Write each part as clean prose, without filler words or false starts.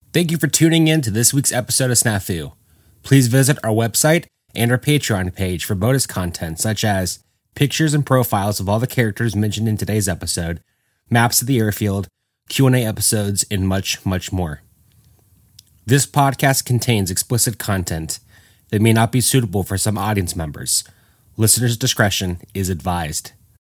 Thank you for tuning in to this week's episode of Snafu. Please visit our website and our Patreon page for bonus content such as pictures and profiles of all the characters mentioned in today's episode, maps of the airfield, Q&A episodes, and much, much more. This podcast contains explicit content that may not be suitable for some audience members. Listeners' discretion is advised.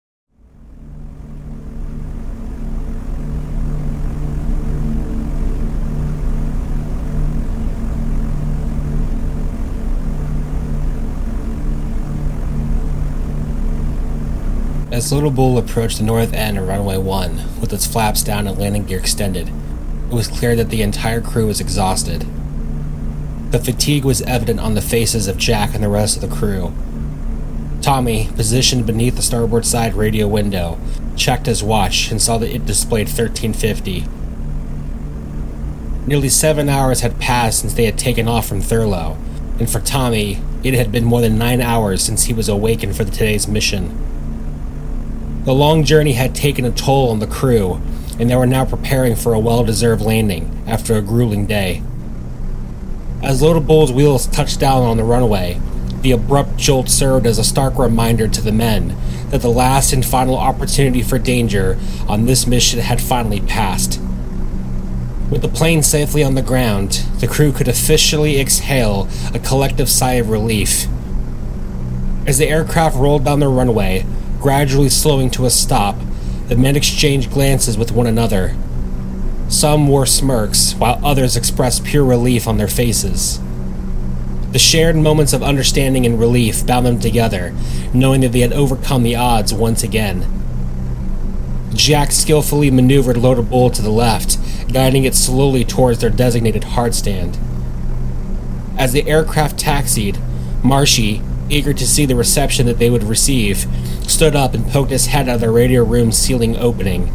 As Little Bull approached the north end of Runway 1, with its flaps down and landing gear extended, it was clear that the entire crew was exhausted. The fatigue was evident on the faces of Jack and the rest of the crew. Tommy, positioned beneath the starboard side radio window, checked his watch and saw that it displayed 13:50. Nearly 7 hours had passed since they had taken off from Thurlow, and for Tommy, it had been more than 9 hours since he was awakened for today's mission. The long journey had taken a toll on the crew, and they were now preparing for a well-deserved landing after a grueling day. As Little Bull's wheels touched down on the runway, the abrupt jolt served as a stark reminder to the men that the last and final opportunity for danger on this mission had finally passed. With the plane safely on the ground, the crew could officially exhale a collective sigh of relief. As the aircraft rolled down the runway, gradually slowing to a stop, the men exchanged glances with one another. Some wore smirks, while others expressed pure relief on their faces. The shared moments of understanding and relief bound them together, knowing that they had overcome the odds once again. Jack skillfully maneuvered Little Bull to the left, guiding it slowly towards their designated hard stand. As the aircraft taxied, Marshy, eager to see the reception that they would receive, stood up and poked his head out of the radio room's ceiling opening.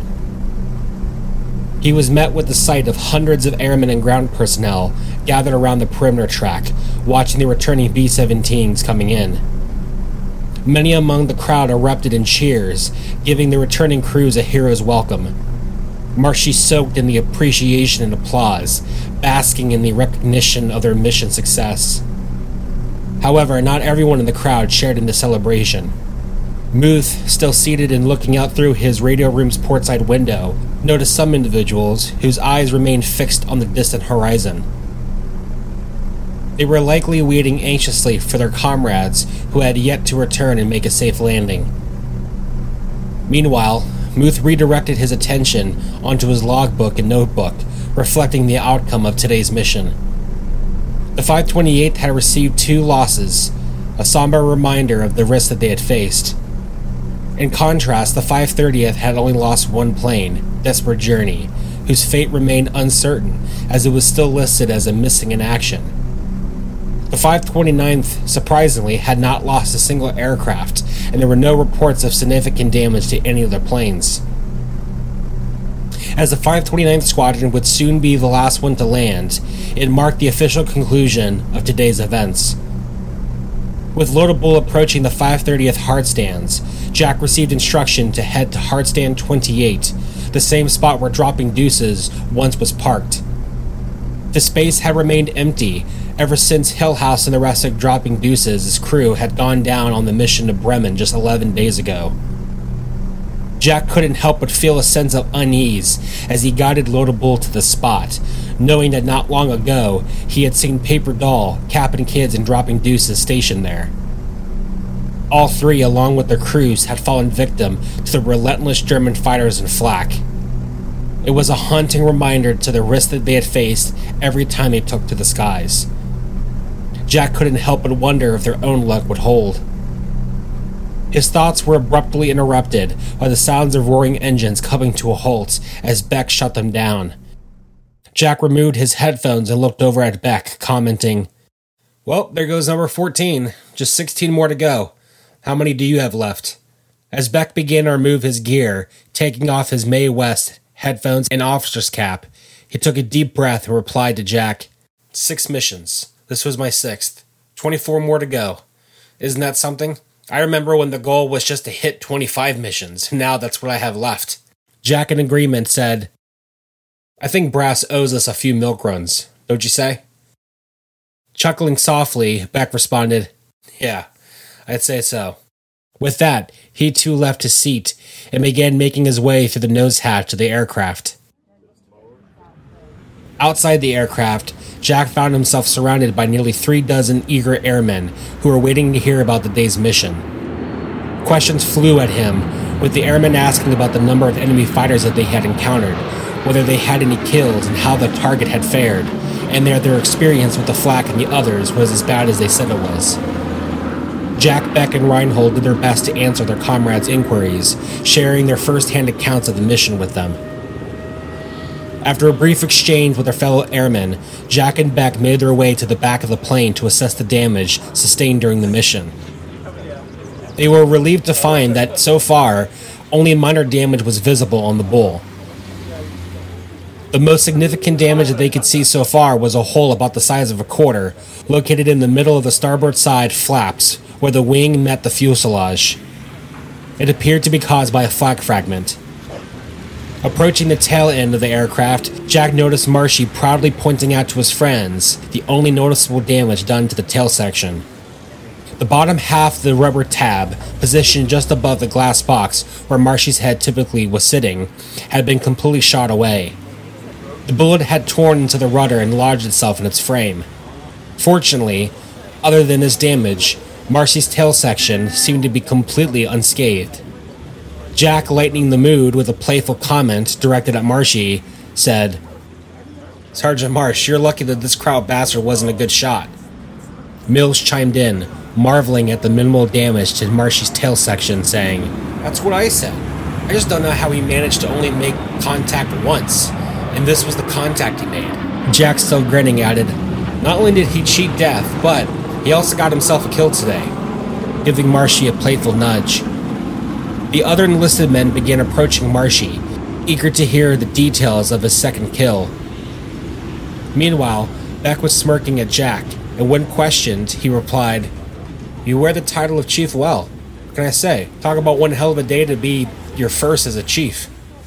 He was met with the sight of hundreds of airmen and ground personnel gathered around the perimeter track, watching the returning B-17s coming in. Many among the crowd erupted in cheers, giving the returning crews a hero's welcome. Marshy soaked in the appreciation and applause, basking in the recognition of their mission success. However, not everyone in the crowd shared in the celebration. Muth, still seated and looking out through his radio room's portside window, noticed some individuals whose eyes remained fixed on the distant horizon. They were likely waiting anxiously for their comrades who had yet to return and make a safe landing. Meanwhile, Muth redirected his attention onto his logbook and notebook, reflecting the outcome of today's mission. The 528th had received 2 losses, a somber reminder of the risks that they had faced. In contrast, the 530th had only lost 1 plane, Desperate Journey, whose fate remained uncertain as it was still listed as a missing in action. The 529th, surprisingly, had not lost a single aircraft, and there were no reports of significant damage to any of their planes. As the 529th Squadron would soon be the last one to land, it marked the official conclusion of today's events. With Little Bull approaching the 530th hardstands, Jack received instruction to head to hardstand 28, the same spot where Dropping Deuces once was parked. The space had remained empty ever since Hillhouse and the rest of Dropping Deuces' crew had gone down on the mission to Bremen just 11 days ago. Jack couldn't help but feel a sense of unease as he guided Little Bull to the spot, knowing that not long ago he had seen Paper Doll, Captain Kids, and Dropping Deuces stationed there. All 3, along with their crews, had fallen victim to the relentless German fighters in flak. It was a haunting reminder to the risk that they had faced every time they took to the skies. Jack couldn't help but wonder if their own luck would hold. His thoughts were abruptly interrupted by the sounds of roaring engines coming to a halt as Beck shut them down. Jack removed his headphones and looked over at Beck, commenting, "Well, there goes number 14. Just 16 more to go. How many do you have left?" As Beck began to remove his gear, taking off his Mae West headphones and officer's cap, he took a deep breath and replied to Jack, 6 missions. This was my 6th. 24 more to go. Isn't that something? I remember when the goal was just to hit 25 missions. Now that's what I have left." Jack, in agreement, said, I think Brass owes us a few milk runs, don't you say? Chuckling softly, Beck responded, "Yeah, I'd say so." With that, he too left his seat and began making his way through the nose hatch of the aircraft. Outside the aircraft, Jack found himself surrounded by nearly 36 eager airmen who were waiting to hear about the day's mission. Questions flew at him, with the airmen asking about the number of enemy fighters that they had encountered, whether they had any kills and how the target had fared, and their experience with the flak and the others was as bad as they said it was. Jack, Beck, and Reinhold did their best to answer their comrades' inquiries, sharing their first-hand accounts of the mission with them. After a brief exchange with their fellow airmen, Jack and Beck made their way to the back of the plane to assess the damage sustained during the mission. They were relieved to find that, so far, only minor damage was visible on the Bull. The most significant damage that they could see so far was a hole about the size of a quarter, located in the middle of the starboard side flaps, where the wing met the fuselage. It appeared to be caused by a flak fragment. Approaching the tail end of the aircraft, Jack noticed Marshy proudly pointing out to his friends the only noticeable damage done to the tail section. The bottom half of the rubber tab, positioned just above the glass box where Marshy's head typically was sitting, had been completely shot away. The bullet had torn into the rudder and lodged itself in its frame. Fortunately, other than this damage, Marshy's tail section seemed to be completely unscathed. Jack, lightening the mood with a playful comment directed at Marshy, said, "Sergeant Marsh, you're lucky that this Kraut bastard wasn't a good shot." Mills chimed in, marveling at the minimal damage to Marshy's tail section, saying, "That's what I said. I just don't know how he managed to only make contact once, and this was the contact he made." Jack, still grinning, added, "Not only did he cheat death, but he also got himself a kill today," giving Marshy a playful nudge. The other enlisted men began approaching Marshy, eager to hear the details of his second kill. Meanwhile, Beck was smirking at Jack, and when questioned, he replied, "You wear the title of chief well. What can I say? Talk about one hell of a day to be your first as a chief."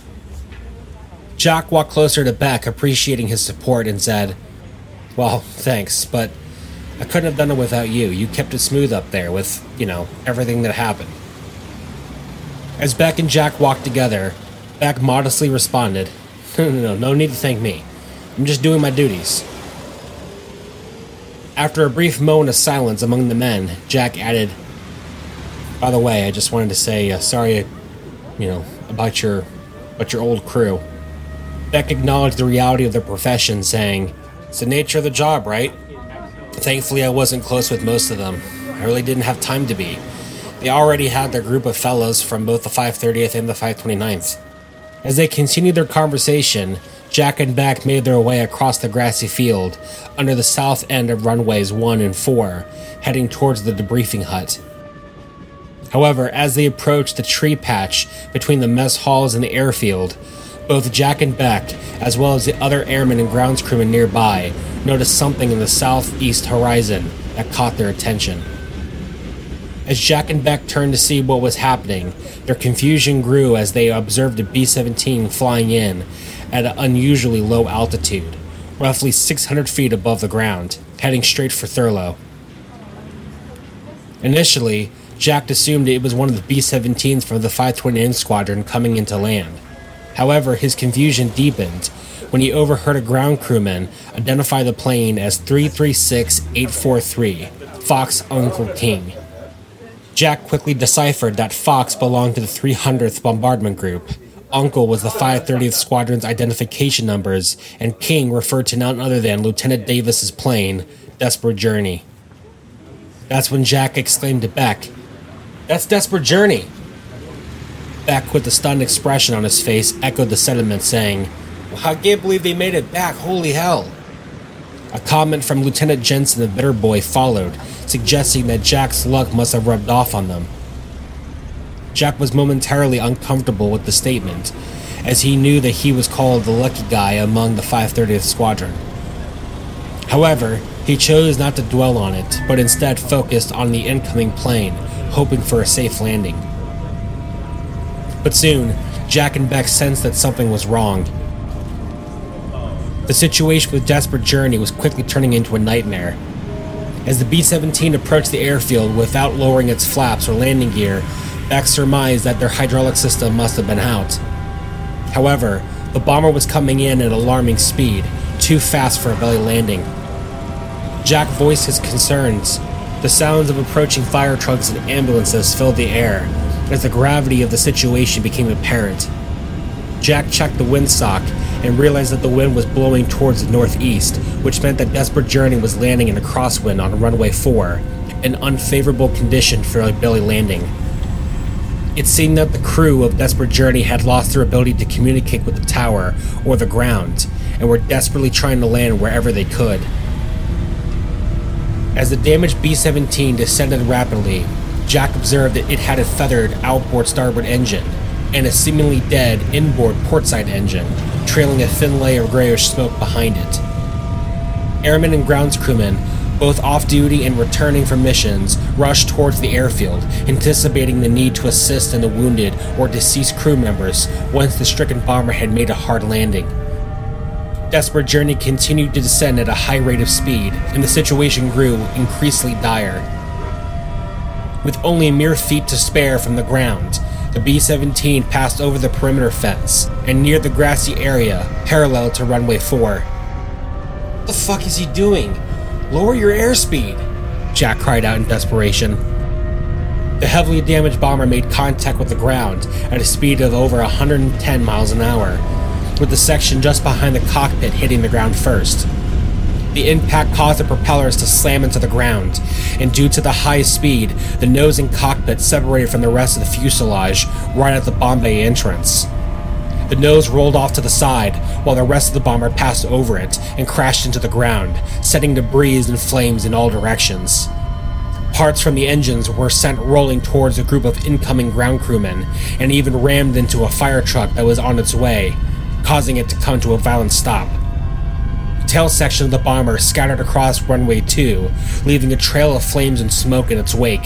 Jack walked closer to Beck, appreciating his support, and said, "Well, thanks, but I couldn't have done it without you. You kept it smooth up there with, everything that happened." As Beck and Jack walked together, Beck modestly responded, No need to thank me. I'm just doing my duties." After a brief moment of silence among the men, Jack added, "By the way, I just wanted to say sorry, about your old crew." Beck acknowledged the reality of their profession, saying, "It's the nature of the job, right? Thankfully, I wasn't close with most of them. I really didn't have time to be. They already had their group of fellows from both the 530th and the 529th. As they continued their conversation, Jack and Beck made their way across the grassy field under the south end of runways 1 and 4, heading towards the debriefing hut. However, as they approached the tree patch between the mess halls and the airfield, both Jack and Beck, as well as the other airmen and grounds crewmen nearby, noticed something in the southeast horizon that caught their attention. As Jack and Beck turned to see what was happening, their confusion grew as they observed a B-17 flying in at an unusually low altitude, roughly 600 feet above the ground, heading straight for Thurlow. Initially, Jack assumed it was one of the B-17s from the 529th Squadron coming into land. However, his confusion deepened when he overheard a ground crewman identify the plane as 336843, Fox Uncle King. Jack quickly deciphered that Fox belonged to the 300th Bombardment Group. Uncle was the 530th Squadron's identification numbers, and King referred to none other than Lieutenant Davis's plane, Desperate Journey. That's when Jack exclaimed to Beck, "That's Desperate Journey!" Beck, with a stunned expression on his face, echoed the sentiment, saying, "Well, I can't believe they made it back, holy hell!" A comment from Lieutenant Jensen, the bitter boy, followed, suggesting that Jack's luck must have rubbed off on them. Jack was momentarily uncomfortable with the statement, as he knew that he was called the lucky guy among the 530th Squadron. However, he chose not to dwell on it, but instead focused on the incoming plane, hoping for a safe landing. But soon, Jack and Beck sensed that something was wrong. The situation with Desperate Journey was quickly turning into a nightmare. As the B-17 approached the airfield without lowering its flaps or landing gear, Beck surmised that their hydraulic system must have been out. However, the bomber was coming in at alarming speed, too fast for a belly landing. Jack voiced his concerns. The sounds of approaching fire trucks and ambulances filled the air as the gravity of the situation became apparent. Jack checked the windsock and realized that the wind was blowing towards the northeast, which meant that Desperate Journey was landing in a crosswind on runway 4, an unfavorable condition for a belly landing. It seemed that the crew of Desperate Journey had lost their ability to communicate with the tower or the ground, and were desperately trying to land wherever they could. As the damaged B-17 descended rapidly, Jack observed that it had a feathered outboard starboard engine and a seemingly dead inboard portside engine, trailing a thin layer of grayish smoke behind it. Airmen and grounds crewmen, both off-duty and returning from missions, rushed towards the airfield, anticipating the need to assist in the wounded or deceased crew members once the stricken bomber had made a hard landing. Desperate Journey continued to descend at a high rate of speed, and the situation grew increasingly dire. With only mere feet to spare from the ground, the B-17 passed over the perimeter fence and neared the grassy area parallel to runway 4. "What the fuck is he doing? Lower your airspeed!" Jack cried out in desperation. The heavily damaged bomber made contact with the ground at a speed of over 110 miles an hour, with the section just behind the cockpit hitting the ground first. The impact caused the propellers to slam into the ground, and due to the high speed, the nose and cockpit separated from the rest of the fuselage right at the bomb bay entrance. The nose rolled off to the side, while the rest of the bomber passed over it and crashed into the ground, setting debris and flames in all directions. Parts from the engines were sent rolling towards a group of incoming ground crewmen, and even rammed into a fire truck that was on its way, causing it to come to a violent stop. The tail section of the bomber scattered across runway 2, leaving a trail of flames and smoke in its wake.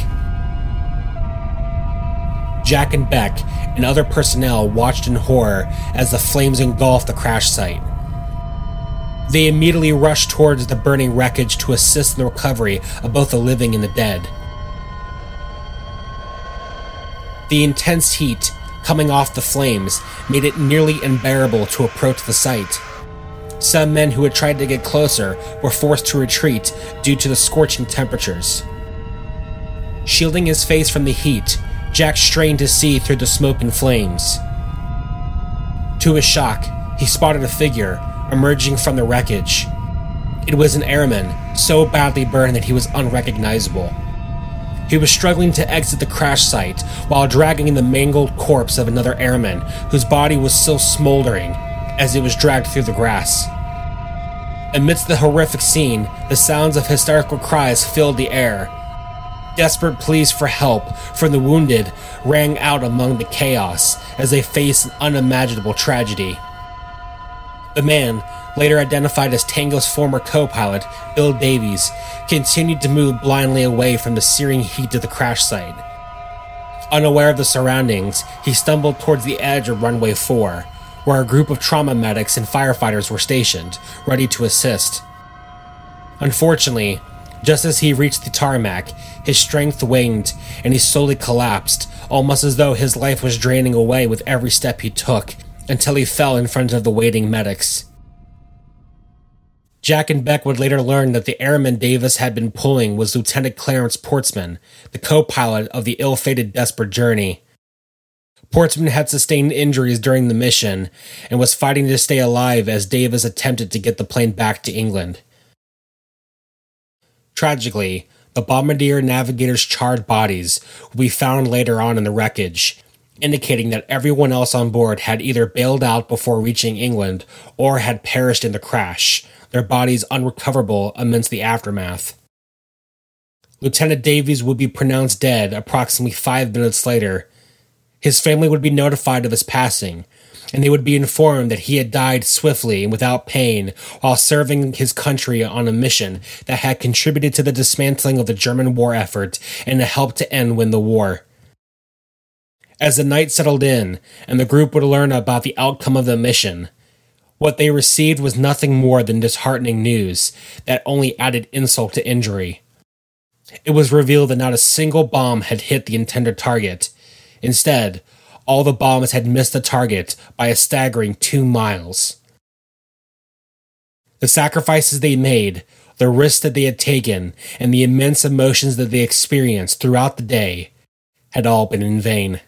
Jack and Beck and other personnel watched in horror as the flames engulfed the crash site. They immediately rushed towards the burning wreckage to assist in the recovery of both the living and the dead. The intense heat coming off the flames made it nearly unbearable to approach the site. Some men who had tried to get closer were forced to retreat due to the scorching temperatures. Shielding his face from the heat, Jack strained to see through the smoke and flames. To his shock, he spotted a figure emerging from the wreckage. It was an airman, so badly burned that he was unrecognizable. He was struggling to exit the crash site while dragging the mangled corpse of another airman whose body was still smoldering as it was dragged through the grass. Amidst the horrific scene, the sounds of hysterical cries filled the air. Desperate pleas for help from the wounded rang out among the chaos as they faced an unimaginable tragedy. The man, later identified as Tango's former co-pilot, Bill Davies, continued to move blindly away from the searing heat of the crash site. Unaware of the surroundings, he stumbled towards the edge of runway 4, where a group of trauma medics and firefighters were stationed, ready to assist. Unfortunately, just as he reached the tarmac, his strength waned and he slowly collapsed, almost as though his life was draining away with every step he took, until he fell in front of the waiting medics. Jack and Beck would later learn that the airman Davis had been pulling was Lieutenant Clarence Portsman, the co-pilot of the ill-fated Desperate Journey. Portsman had sustained injuries during the mission and was fighting to stay alive as Davis attempted to get the plane back to England. Tragically, the Bombardier Navigator's charred bodies would be found later on in the wreckage, indicating that everyone else on board had either bailed out before reaching England or had perished in the crash, their bodies unrecoverable amidst the aftermath. Lieutenant Davies would be pronounced dead approximately 5 minutes later. His family would be notified of his passing, and they would be informed that he had died swiftly and without pain while serving his country on a mission that had contributed to the dismantling of the German war effort and helped to win the war. As the night settled in, and the group would learn about the outcome of the mission, What they received was nothing more than disheartening news that only added insult to injury. It was revealed that not a single bomb had hit the intended target. Instead, all the bombs had missed the target by a staggering 2 miles. The sacrifices they made, the risks that they had taken, and the immense emotions that they experienced throughout the day had all been in vain.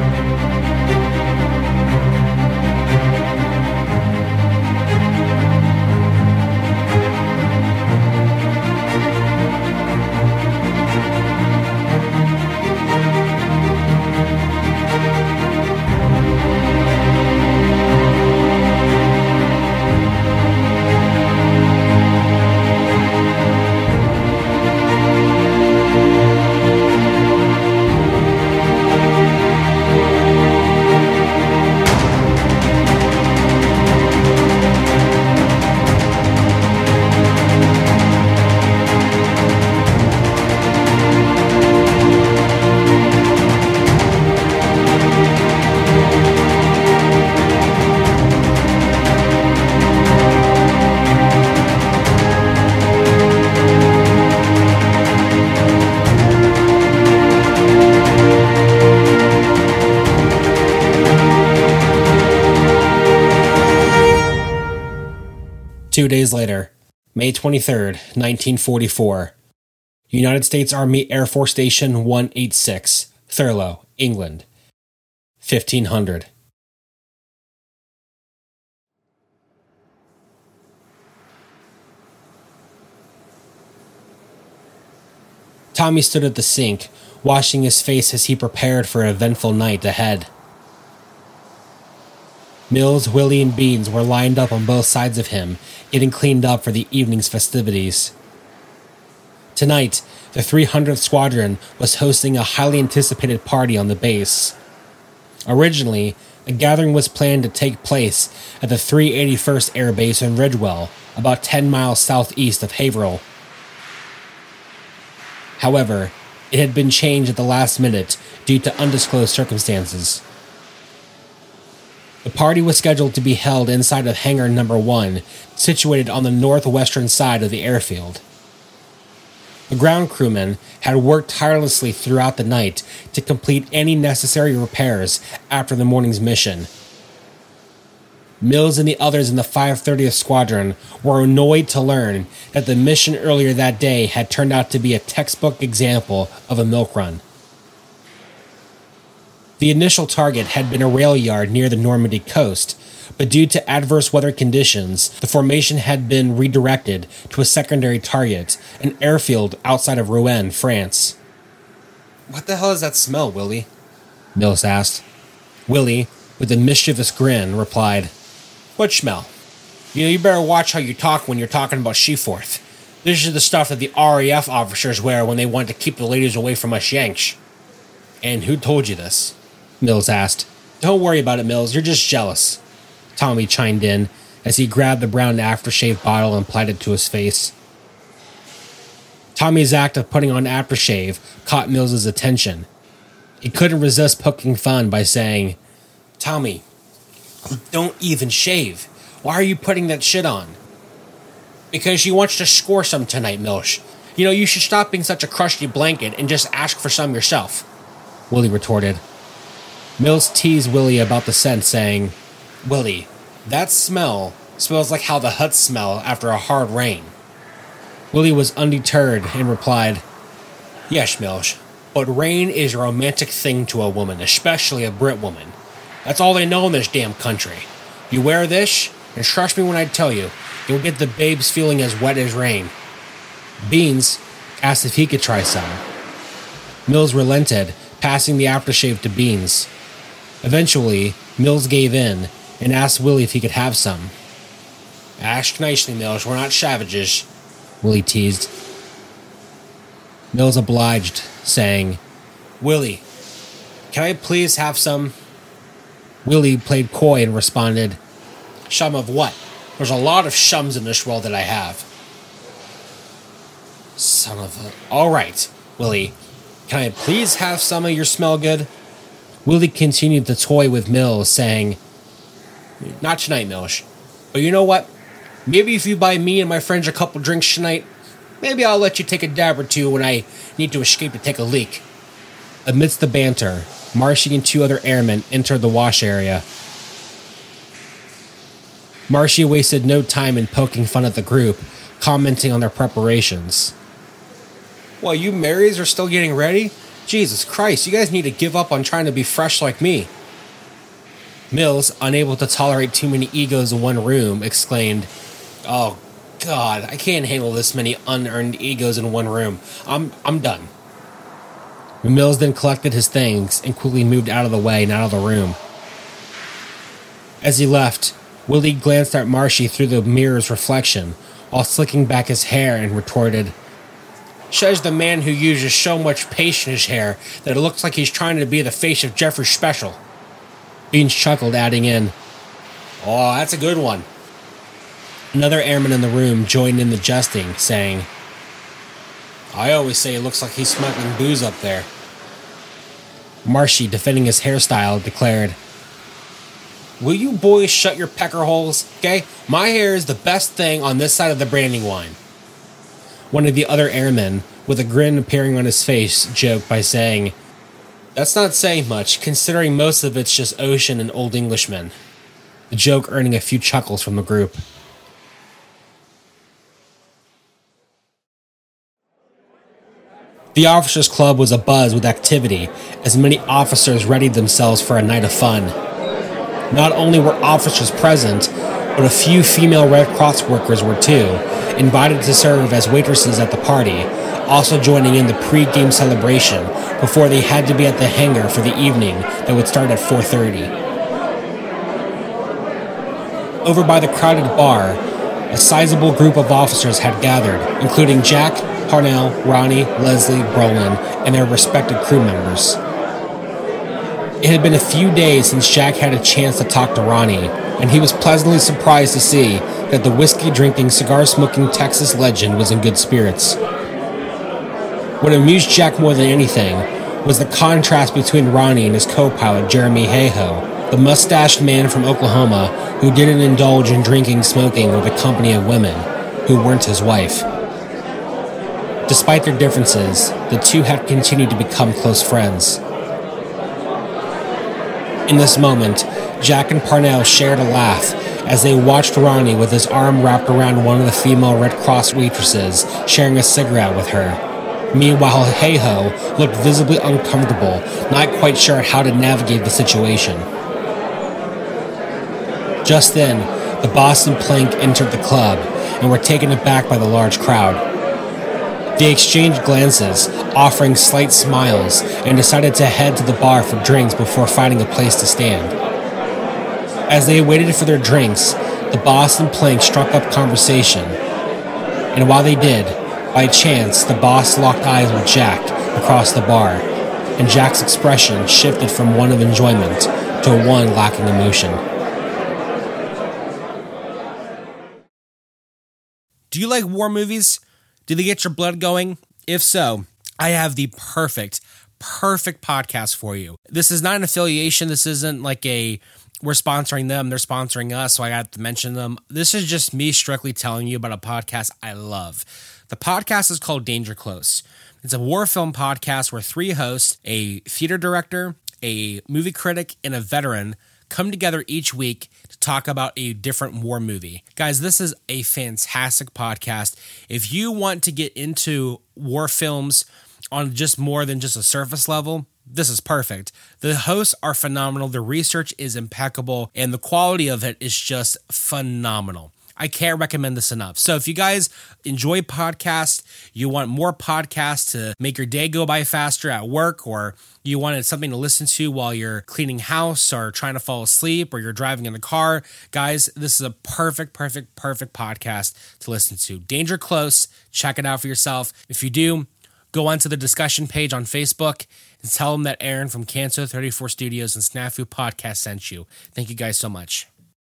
2 days later, May 23rd, 1944, United States Army Air Force Station 186, Thurlow, England, 1500. Tommy stood at the sink, washing his face as he prepared for an eventful night ahead. Mills, Willie, and Beans were lined up on both sides of him, getting cleaned up for the evening's festivities. Tonight, the 300th Squadron was hosting a highly anticipated party on the base. Originally, the gathering was planned to take place at the 381st Air Base in Ridgewell, about 10 miles southeast of Haverhill. However, it had been changed at the last minute due to undisclosed circumstances. The party was scheduled to be held inside of Hangar Number 1, situated on the northwestern side of the airfield. The ground crewmen had worked tirelessly throughout the night to complete any necessary repairs after the morning's mission. Mills and the others in the 530th Squadron were annoyed to learn that the mission earlier that day had turned out to be a textbook example of a milk run. The initial target had been a rail yard near the Normandy coast, but due to adverse weather conditions, the formation had been redirected to a secondary target, an airfield outside of Rouen, France. "What the hell is that smell, Willie?" Mills asked. Willie, with a mischievous grin, replied, "What smell? You better watch how you talk when you're talking about Seaforth. This is the stuff that the RAF officers wear when they want to keep the ladies away from us Yanks." "And who told you this?" Mills asked. "Don't worry about it, Mills. You're just jealous," Tommy chimed in as he grabbed the brown aftershave bottle and applied it to his face. Tommy's act of putting on aftershave caught Mills's attention. He couldn't resist poking fun by saying, "Tommy, don't even shave. Why are you putting that shit on?" "Because she wants to score some tonight, Mills. You should stop being such a crusty blanket and just ask for some yourself," Willie retorted. Mills teased Willie about the scent, saying, "Willie, that smell smells like how the huts smell after a hard rain." Willie was undeterred and replied, "Yes, Mills, but rain is a romantic thing to a woman, especially a Brit woman. That's all they know in this damn country. You wear this, and trust me when I tell you, you'll get the babes feeling as wet as rain." Beans asked if he could try some. Mills relented, passing the aftershave to Beans. Eventually, Mills gave in and asked Willie if he could have some. "Ask nicely, Mills. We're not savages," Willie teased. Mills obliged, saying, "Willie, can I please have some?" Willie played coy and responded, "Shum of what? There's a lot of shums in this world that I have." "Son of a... All right, Willie, can I please have some of your smell good?" Willie continued to toy with Mills, saying, "Not tonight, Mills. But you know what? Maybe if you buy me and my friends a couple drinks tonight, maybe I'll let you take a dab or two when I need to escape to take a leak. Amidst the banter, Marshy and 2 other airmen entered the wash area. Marshy wasted no time in poking fun at the group, commenting on their preparations. Well, you Marys are still getting ready? Jesus Christ, you guys need to give up on trying to be fresh like me. Mills, unable to tolerate too many egos in one room, exclaimed, "Oh, God, I can't handle this many unearned egos in one room. I'm done." Mills then collected his things and quickly moved out of the way and out of the room. As he left, Willie glanced at Marshy through the mirror's reflection while slicking back his hair and retorted, "Says the man who uses so much paste in his hair that it looks like he's trying to be the face of Jeffrey's special." Beans chuckled, adding in, "Oh, that's a good one." Another airman in the room joined in the jesting, saying, "I always say it looks like he's smuggling booze up there." Marshy, defending his hairstyle, declared, "Will you boys shut your pecker holes, okay? My hair is the best thing on this side of the branding wine." One of the other airmen, with a grin appearing on his face, joked by saying, "That's not saying much, considering most of it's just ocean and old Englishmen." The joke earning a few chuckles from the group. The officers' club was abuzz with activity, as many officers readied themselves for a night of fun. Not only were officers present, but a few female Red Cross workers were too, invited to serve as waitresses at the party, also joining in the pre-game celebration before they had to be at the hangar for the evening that would start at 4:30. Over by the crowded bar, a sizable group of officers had gathered, including Jack, Parnell, Ronnie, Leslie, Brolin, and their respective crew members. It had been a few days since Jack had a chance to talk to Ronnie, and he was pleasantly surprised to see that the whiskey-drinking, cigar-smoking Texas legend was in good spirits. What amused Jack more than anything was the contrast between Ronnie and his co-pilot, Jeremy Hayhoe, the mustached man from Oklahoma who didn't indulge in drinking and smoking with a company of women who weren't his wife. Despite their differences, the two had continued to become close friends. In this moment, Jack and Parnell shared a laugh as they watched Ronnie with his arm wrapped around one of the female Red Cross waitresses, sharing a cigarette with her. Meanwhile, Hayhoe looked visibly uncomfortable, not quite sure how to navigate the situation. Just then, the Boston Plank entered the club and were taken aback by the large crowd. They exchanged glances, offering slight smiles, and decided to head to the bar for drinks before finding a place to stand. As they waited for their drinks, the Boston Plank struck up conversation. And while they did, by chance, the boss locked eyes with Jack across the bar, and Jack's expression shifted from one of enjoyment to one lacking emotion. Do you like war movies? Do they get your blood going? If so, I have the perfect podcast for you. This is not an affiliation. This isn't like we're sponsoring them, they're sponsoring us, so I got to mention them. This is just me strictly telling you about a podcast I love. The podcast is called Danger Close. It's a war film podcast where 3 hosts, a theater director, a movie critic, and a veteran come together each week to talk about a different war movie. Guys, this is a fantastic podcast. If you want to get into war films on just more than just a surface level, this is perfect. The hosts are phenomenal, the research is impeccable, and the quality of it is just phenomenal. I can't recommend this enough. So if you guys enjoy podcasts, you want more podcasts to make your day go by faster at work, or you wanted something to listen to while you're cleaning house or trying to fall asleep or you're driving in the car, guys, this is a perfect podcast to listen to. Danger Close. Check it out for yourself. If you do, go onto the discussion page on Facebook and tell them that Aaron from Canso 34 Studios and Snafu Podcast sent you. Thank you guys so much.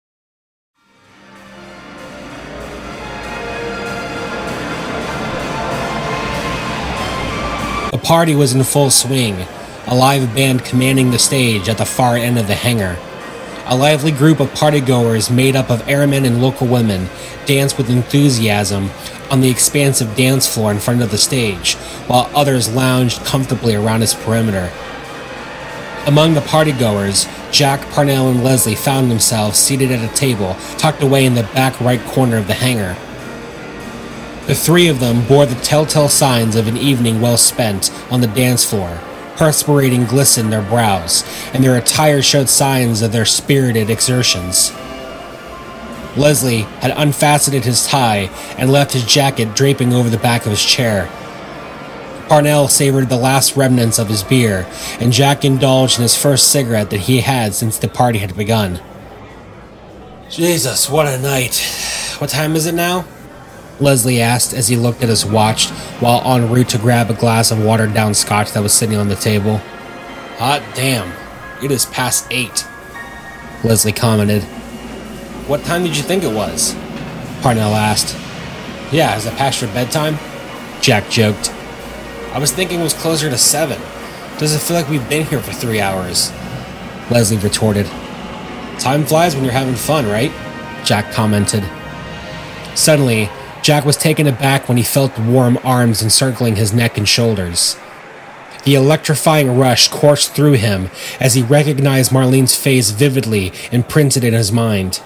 The party was in full swing, a live band commanding the stage at the far end of the hangar. A lively group of partygoers made up of airmen and local women danced with enthusiasm on the expansive dance floor in front of the stage, while others lounged comfortably around its perimeter. Among the partygoers, Jack, Parnell, and Leslie found themselves seated at a table tucked away in the back right corner of the hangar. The three of them bore the telltale signs of an evening well spent on the dance floor. Perspiration glistened their brows, and their attire showed signs of their spirited exertions. Leslie had unfastened his tie and left his jacket draping over the back of his chair. Parnell savored the last remnants of his beer, and Jack indulged in his first cigarette that he had since the party had begun. Jesus, what a night. What time is it now? Leslie asked as he looked at his watch while en route to grab a glass of watered-down scotch that was sitting on the table. Hot damn, it is past 8, Leslie commented. What time did you think it was? Parnell asked. Yeah, is it past your bedtime? Jack joked. I was thinking it was closer to 7. Does it feel like we've been here for 3 hours? Leslie retorted. Time flies when you're having fun, right? Jack commented. Suddenly, Jack was taken aback when he felt the warm arms encircling his neck and shoulders. The electrifying rush coursed through him as he recognized Marlene's face vividly imprinted in his mind.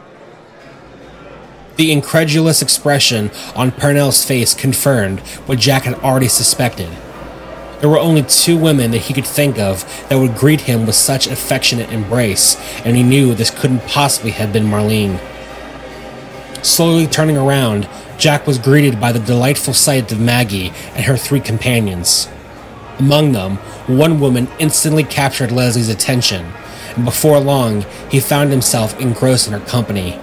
The incredulous expression on Parnell's face confirmed what Jack had already suspected. There were only 2 women that he could think of that would greet him with such affectionate embrace, and he knew this couldn't possibly have been Marlene. Slowly turning around, Jack was greeted by the delightful sight of Maggie and her 3 companions. Among them, one woman instantly captured Leslie's attention, and before long, he found himself engrossed in her company.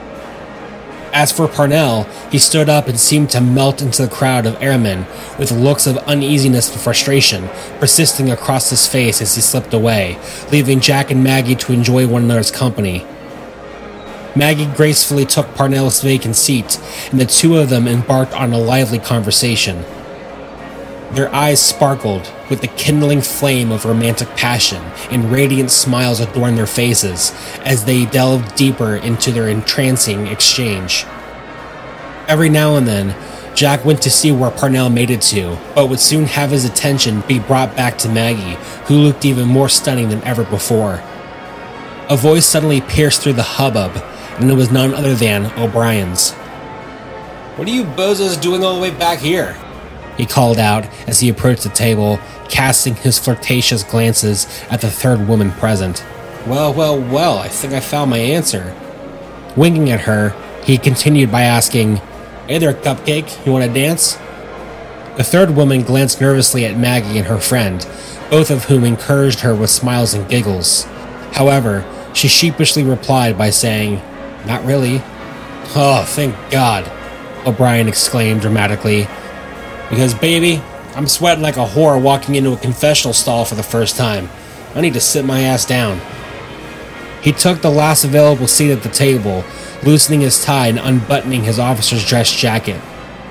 As for Parnell, he stood up and seemed to melt into the crowd of airmen, with looks of uneasiness and frustration persisting across his face as he slipped away, leaving Jack and Maggie to enjoy one another's company. Maggie gracefully took Parnell's vacant seat, and the 2 of them embarked on a lively conversation. Their eyes sparkled with the kindling flame of romantic passion, and radiant smiles adorned their faces as they delved deeper into their entrancing exchange. Every now and then, Jack went to see where Parnell made it to, but would soon have his attention be brought back to Maggie, who looked even more stunning than ever before. A voice suddenly pierced through the hubbub, and it was none other than O'Brien's. What are you bozos doing all the way back here? He called out as he approached the table, casting his flirtatious glances at the 3rd woman present. Well, I think I found my answer. Winking at her, he continued by asking, Hey there, Cupcake, you want to dance? The 3rd woman glanced nervously at Maggie and her friend, both of whom encouraged her with smiles and giggles. However, she sheepishly replied by saying, Not really. Oh, thank God, O'Brien exclaimed dramatically. Because, baby, I'm sweating like a whore walking into a confessional stall for the first time. I need to sit my ass down. He took the last available seat at the table, loosening his tie and unbuttoning his officer's dress jacket.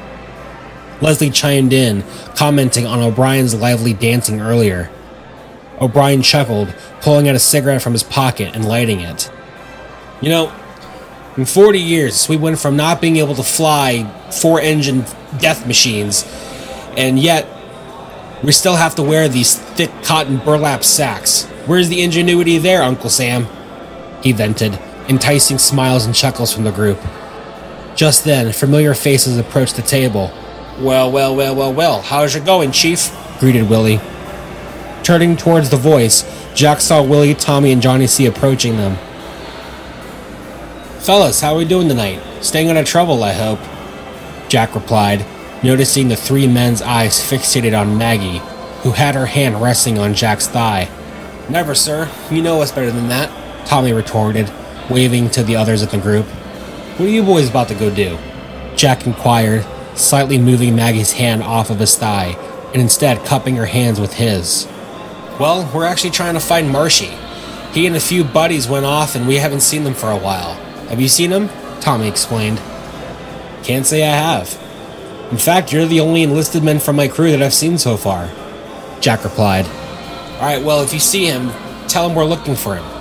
Leslie chimed in, commenting on O'Brien's lively dancing earlier. O'Brien chuckled, pulling out a cigarette from his pocket and lighting it. You know, in 40 years, we went from not being able to fly 4-engine death machines, and yet we still have to wear these thick cotton burlap sacks. Where's the ingenuity there, Uncle Sam? He vented, enticing smiles and chuckles from the group. Just then, familiar faces approached the table. Well, how's it going, Chief? Greeted Willie. Turning towards the voice, Jack saw Willie, Tommy, and Johnny C. approaching them. Fellas, how are we doing tonight? Staying out of trouble, I hope. Jack replied, noticing the 3 men's eyes fixated on Maggie, who had her hand resting on Jack's thigh. Never, sir. You know us better than that, Tommy retorted, waving to the others in the group. What are you boys about to go do? Jack inquired, slightly moving Maggie's hand off of his thigh, and instead cupping her hands with his. Well, we're actually trying to find Marshy. He and a few buddies went off and we haven't seen them for a while. Have you seen him? Tommy explained. Can't say I have. In fact, you're the only enlisted men from my crew that I've seen so far, Jack replied. Alright, well, if you see him, tell him we're looking for him.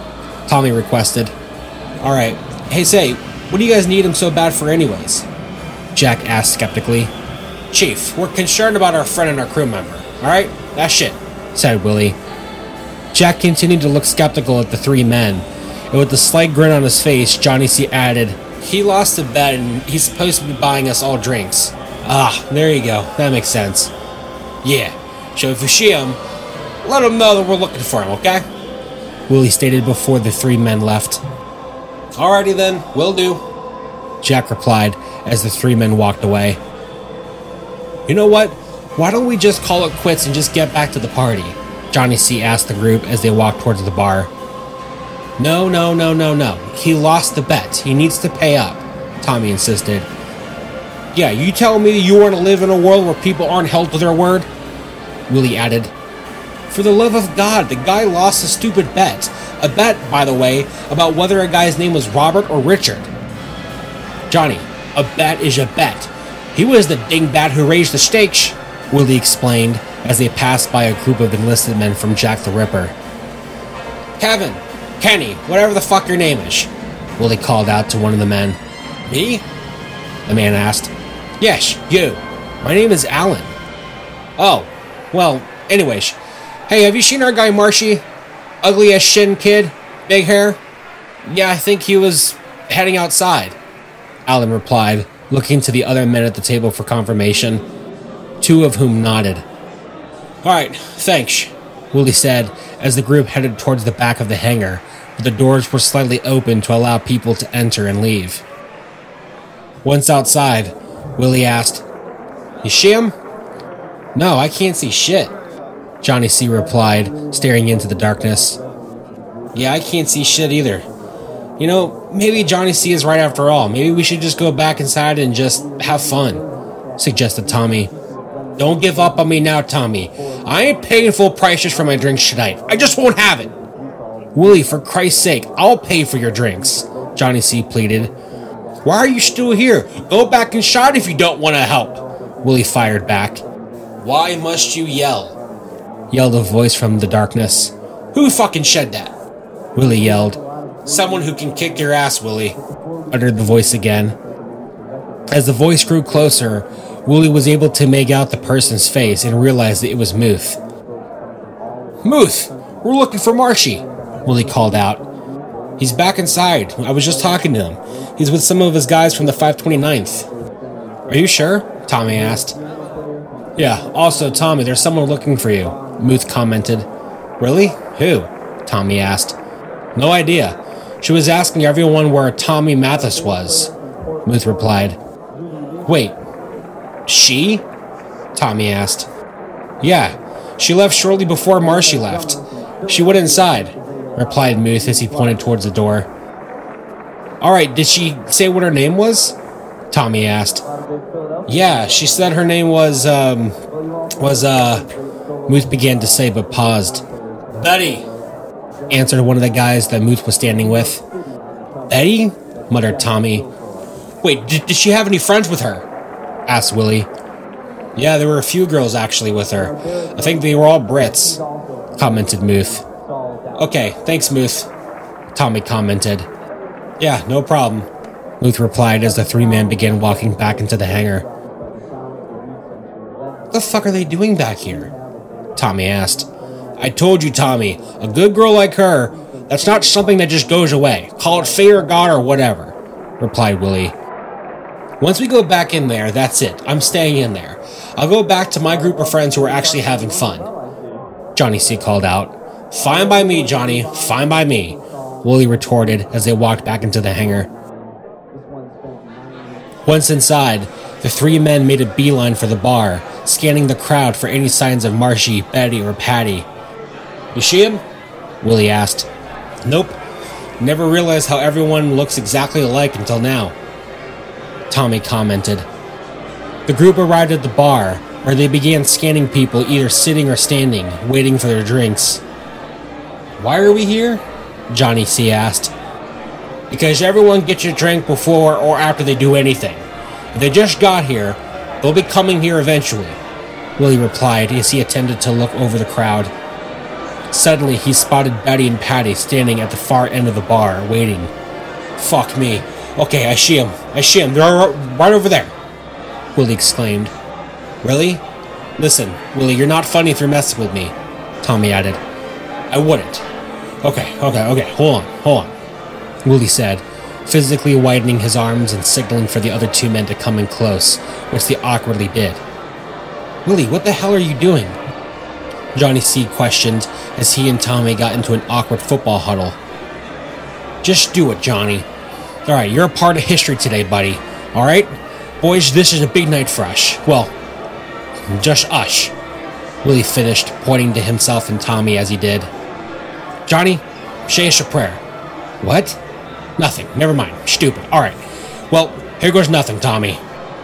Tommy requested. Alright, hey say, what do you guys need him so bad for anyways? Jack asked skeptically. Chief, we're concerned about our friend and our crew member, alright? That's it, said Willie. Jack continued to look skeptical at the three men, and with a slight grin on his face, Johnny C. added, he lost a bet and he's supposed to be buying us all drinks. Ah, there you go, that makes sense. Yeah, so if you see him, let him know that we're looking for him, okay? Willie stated before the three men left. Alrighty then, will do, Jack replied as the three men walked away. You know what? Why don't we just call it quits and just get back to the party? Johnny C. asked the group as they walked towards the bar. No. He lost the bet. He needs to pay up, Tommy insisted. Yeah, you telling me you want to live in a world where people aren't held to their word? Willie added. For the love of God, the guy lost a stupid bet. A bet, by the way, about whether a guy's name was Robert or Richard. Johnny, a bet is a bet. He was the dingbat who raised the stakes, Willie explained as they passed by a group of enlisted men from Jack the Ripper. Kevin, Kenny, whatever the fuck your name is, Willie called out to one of the men. Me? The man asked. Yes, you. My name is Alan. Oh, well, anyways. Hey, have you seen our guy Marshy? Ugly as shin kid? Big hair? Yeah, I think he was heading outside, Alan replied, looking to the other men at the table for confirmation, two of whom nodded. Alright, thanks, Willie said as the group headed towards the back of the hangar, where the doors were slightly open to allow people to enter and leave. Once outside, Willie asked, You see him? No, I can't see shit, Johnny C. replied, staring into the darkness. Yeah, I can't see shit either. You know, maybe Johnny C. is right after all. Maybe we should just go back inside and just have fun, suggested Tommy. Don't give up on me now, Tommy. I ain't paying full prices for my drinks tonight. I just won't have it. Willie, for Christ's sake, I'll pay for your drinks, Johnny C. pleaded. Why are you still here? Go back inside if you don't want to help, Willie fired back. Why must you yell? Yelled a voice from the darkness. Who fucking said that? Willie yelled. Someone who can kick your ass, Willie, uttered the voice again. As the voice grew closer, Willie was able to make out the person's face and realized that it was Muth. Muth, we're looking for Marshy, Willie called out. He's back inside. I was just talking to him. He's with some of his guys from the 529th. Are you sure? Tommy asked. Yeah, also, Tommy, there's someone looking for you, Muth commented. Really? Who? Tommy asked. No idea. She was asking everyone where Tommy Mathis was, Muth replied. Wait, she? Tommy asked. Yeah, she left shortly before Marshy left. She went inside, replied Muth as he pointed towards the door. Alright, did she say what her name was? Tommy asked. Yeah, she said her name was Muth began to say but paused. Betty, answered one of the guys that Muth was standing with. Betty? Muttered Tommy. Wait, did she have any friends with her? Asked Willie. Yeah, there were a few girls actually with her. I think they were all Brits, commented Muth. Okay, thanks, Muth, Tommy commented. Yeah, no problem, Muth replied as the three men began walking back into the hangar. What the fuck are they doing back here? Tommy asked. I told you, Tommy, a good girl like her, that's not something that just goes away. Call it fate or God or whatever, replied Willie. Once we go back in there, that's it. I'm staying in there. I'll go back to my group of friends who are actually having fun, Johnny C. called out. Fine by me, Johnny. Fine by me, Willie retorted as they walked back into the hangar. Once inside, the three men made a beeline for the bar, scanning the crowd for any signs of Marshy, Betty, or Patty. You see him? Willie asked. Nope. Never realized how everyone looks exactly alike until now, Tommy commented. The group arrived at the bar, where they began scanning people either sitting or standing, waiting for their drinks. Why are we here? Johnny C. asked. Because everyone gets a drink before or after they do anything. If they just got here, they'll be coming here eventually, Willie replied as he attempted to look over the crowd. Suddenly, he spotted Betty and Patty standing at the far end of the bar, waiting. Fuck me. Okay, I see him. They're right over there, Willie exclaimed. Really? Listen, Willie, you're not funny if you're messing with me, Tommy added. I wouldn't. Okay, hold on, Willie said, physically widening his arms and signaling for the other two men to come in close, which they awkwardly did. Willie, what the hell are you doing? Johnny C. questioned as he and Tommy got into an awkward football huddle. Just do it, Johnny. Alright, you're a part of history today, buddy. Alright? Boys, this is a big night for us. Well, just us. Willie finished, pointing to himself and Tommy as he did. Johnny, say us a prayer. What? Nothing. Never mind. Stupid. Alright. Well, here goes nothing, Tommy.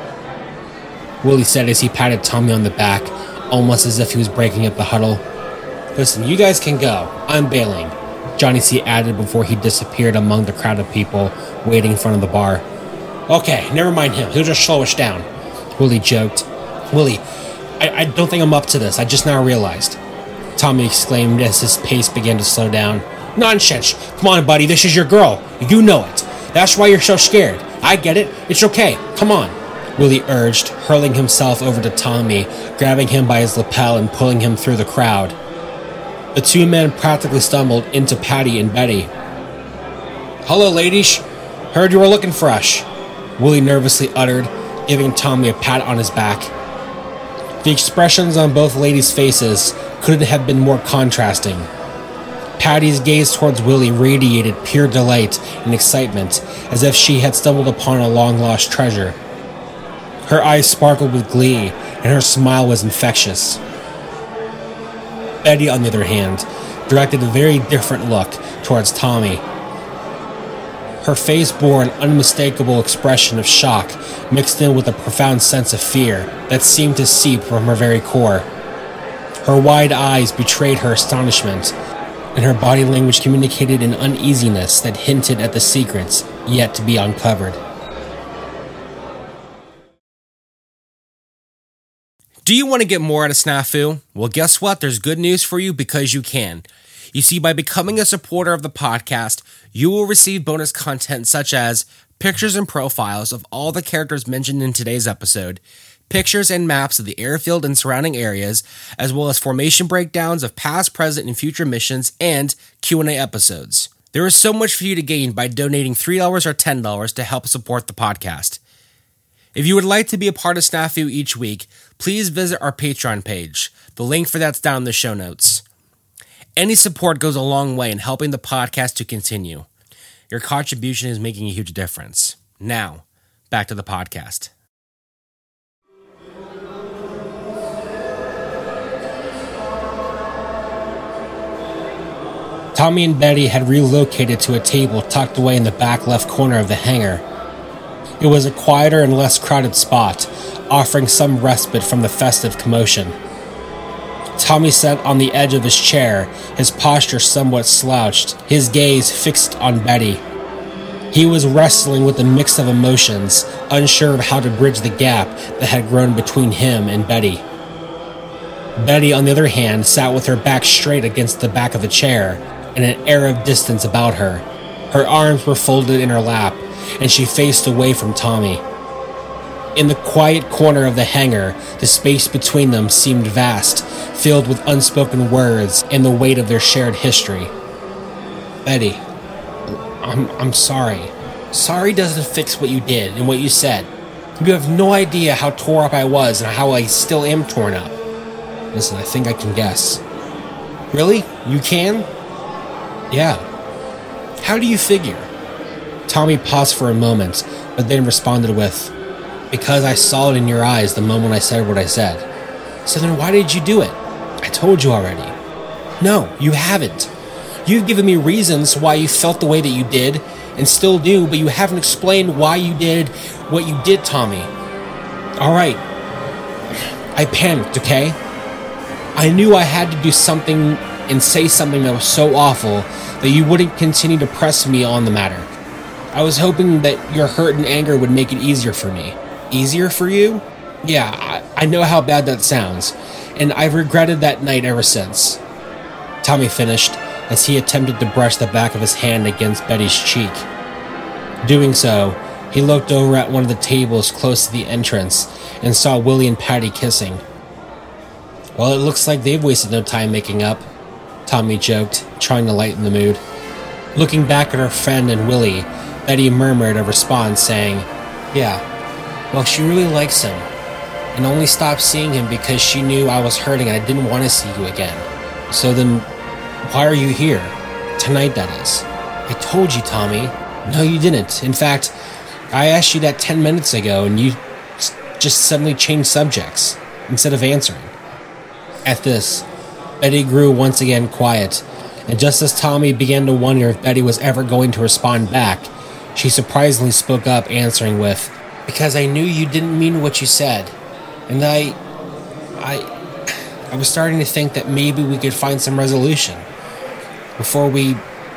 Willie said as he patted Tommy on the back, almost as if he was breaking up the huddle. Listen, you guys can go. I'm bailing, Johnny C. added before he disappeared among the crowd of people waiting in front of the bar. Okay, never mind him. He'll just slow us down, Willie joked. Willie, I don't think I'm up to this. I just now realized, Tommy exclaimed as his pace began to slow down. Nonsense. Come on, buddy. This is your girl. You know it. That's why you're so scared. I get it. It's okay. Come on, Willie urged, hurling himself over to Tommy, grabbing him by his lapel and pulling him through the crowd. The two men practically stumbled into Patty and Betty. Hello, ladies. Heard you were looking for us, Willie nervously uttered, giving Tommy a pat on his back. The expressions on both ladies' faces couldn't have been more contrasting. Patty's gaze towards Willie radiated pure delight and excitement, as if she had stumbled upon a long-lost treasure. Her eyes sparkled with glee, and her smile was infectious. Betty, on the other hand, directed a very different look towards Tommy. Her face bore an unmistakable expression of shock, mixed in with a profound sense of fear that seemed to seep from her very core. Her wide eyes betrayed her astonishment, and her body language communicated an uneasiness that hinted at the secrets yet to be uncovered. Do you want to get more out of Snafu? Well, guess what? There's good news for you because you can. You see, by becoming a supporter of the podcast, you will receive bonus content such as pictures and profiles of all the characters mentioned in today's episode, pictures and maps of the airfield and surrounding areas, as well as formation breakdowns of past, present, and future missions, and Q&A episodes. There is so much for you to gain by donating $3 or $10 to help support the podcast. If you would like to be a part of Snafu each week, please visit our Patreon page. The link for that's down in the show notes. Any support goes a long way in helping the podcast to continue. Your contribution is making a huge difference. Now, back to the podcast. Tommy and Betty had relocated to a table tucked away in the back left corner of the hangar. It was a quieter and less crowded spot, offering some respite from the festive commotion. Tommy sat on the edge of his chair, his posture somewhat slouched, his gaze fixed on Betty. He was wrestling with a mix of emotions, unsure of how to bridge the gap that had grown between him and Betty. Betty, on the other hand, sat with her back straight against the back of the chair, and an air of distance about her. Her arms were folded in her lap, and she faced away from Tommy. In the quiet corner of the hangar, the space between them seemed vast, filled with unspoken words and the weight of their shared history. Betty, I'm sorry. Sorry doesn't fix what you did and what you said. You have no idea how tore up I was and how I still am torn up. Listen, I think I can guess. Really? You can? Yeah. How do you figure? Tommy paused for a moment, but then responded with, because I saw it in your eyes the moment I said what I said. So then why did you do it? I told you already. No, you haven't. You've given me reasons why you felt the way that you did, and still do, but you haven't explained why you did what you did, Tommy. Alright. I panicked, okay? I knew I had to do something and say something that was so awful that you wouldn't continue to press me on the matter. I was hoping that your hurt and anger would make it easier for me. Easier for you? Yeah, I know how bad that sounds, and I've regretted that night ever since. Tommy finished as he attempted to brush the back of his hand against Betty's cheek. Doing so, he looked over at one of the tables close to the entrance and saw Willie and Patty kissing. "Well, it looks like they've wasted no time making up," Tommy joked, trying to lighten the mood. Looking back at her friend and Willie, Betty murmured a response saying, "Yeah, well, she really likes him, and only stopped seeing him because she knew I was hurting and I didn't want to see you again. So then, why are you here? Tonight, that is." "I told you, Tommy." "No, you didn't. In fact, I asked you that 10 minutes ago and you just suddenly changed subjects instead of answering." At this, Betty grew once again quiet, and just as Tommy began to wonder if Betty was ever going to respond back, she surprisingly spoke up, answering with, "Because I knew you didn't mean what you said, and I was starting to think that maybe we could find some resolution before we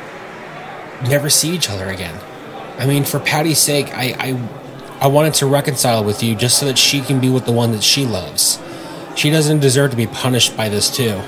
never see each other again. I mean, for Patty's sake, I wanted to reconcile with you just so that she can be with the one that she loves. She doesn't deserve to be punished by this too."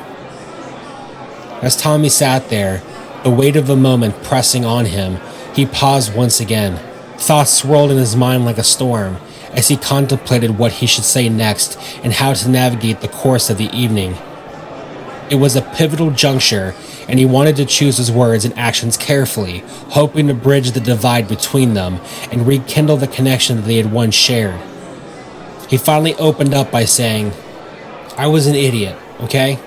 As Tommy sat there, the weight of the moment pressing on him, he paused once again. Thoughts swirled in his mind like a storm as he contemplated what he should say next and how to navigate the course of the evening. It was a pivotal juncture, and he wanted to choose his words and actions carefully, hoping to bridge the divide between them and rekindle the connection that they had once shared. He finally opened up by saying, "I was an idiot, okay?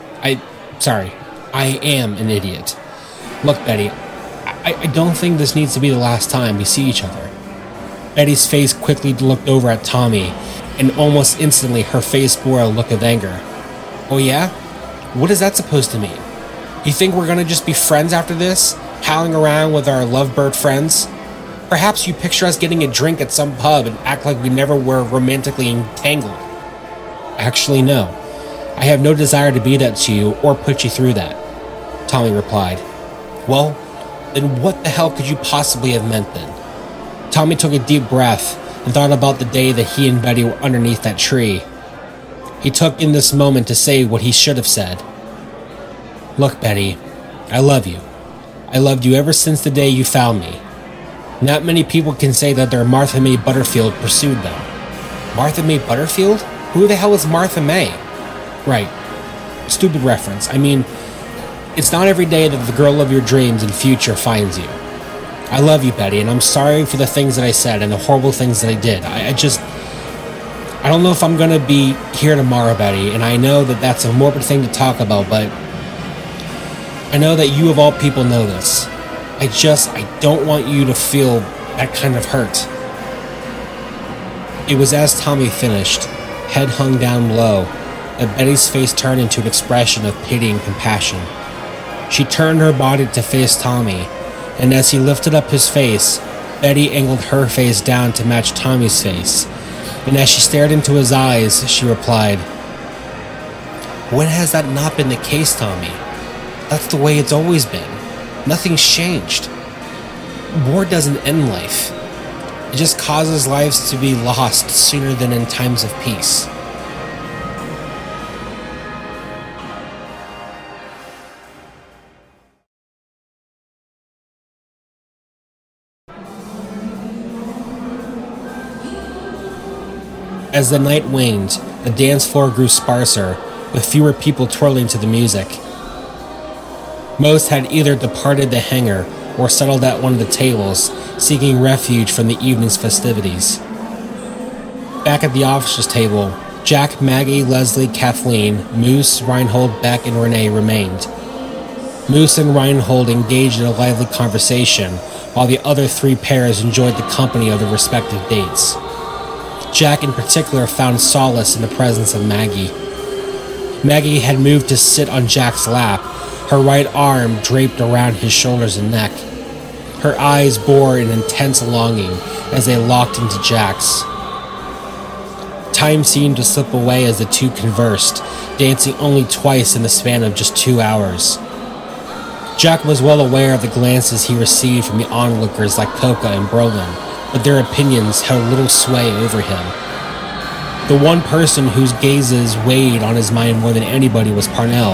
I am an idiot. Look, Betty, I don't think this needs to be the last time we see each other." Betty's face quickly looked over at Tommy, and almost instantly her face bore a look of anger. "Oh yeah? What is that supposed to mean? You think we're gonna just be friends after this? Palling around with our lovebird friends? Perhaps you picture us getting a drink at some pub and act like we never were romantically entangled." "Actually, no. I have no desire to be that to you or put you through that," Tommy replied. "Well, then what the hell could you possibly have meant then?" Tommy took a deep breath and thought about the day that he and Betty were underneath that tree. He took in this moment to say what he should have said. "Look, Betty, I love you. I loved you ever since the day you found me. Not many people can say that their Martha May Butterfield pursued them." "Martha May Butterfield? Who the hell is Martha May?" "Right. Stupid reference. I mean, it's not every day that the girl of your dreams and future finds you. I love you, Betty, and I'm sorry for the things that I said and the horrible things that I did. I don't know if I'm gonna be here tomorrow, Betty, and I know that that's a morbid thing to talk about, but I know that you of all people know this. I don't want you to feel that kind of hurt." It was as Tommy finished, head hung down low, that Betty's face turned into an expression of pity and compassion. She turned her body to face Tommy, and as he lifted up his face, Betty angled her face down to match Tommy's face, and as she stared into his eyes, she replied, "When has that not been the case, Tommy? That's the way it's always been. Nothing's changed. War doesn't end life. It just causes lives to be lost sooner than in times of peace." As the night waned, the dance floor grew sparser, with fewer people twirling to the music. Most had either departed the hangar or settled at one of the tables, seeking refuge from the evening's festivities. Back at the officers' table, Jack, Maggie, Leslie, Kathleen, Moose, Reinhold, Beck, and Renee remained. Moose and Reinhold engaged in a lively conversation, while the other three pairs enjoyed the company of their respective dates. Jack in particular found solace in the presence of Maggie. Maggie had moved to sit on Jack's lap, her right arm draped around his shoulders and neck. Her eyes bore an intense longing as they locked into Jack's. Time seemed to slip away as the two conversed, dancing only twice in the span of just 2 hours. Jack was well aware of the glances he received from the onlookers like Coca and Brolin, but their opinions held little sway over him. The one person whose gazes weighed on his mind more than anybody was Parnell,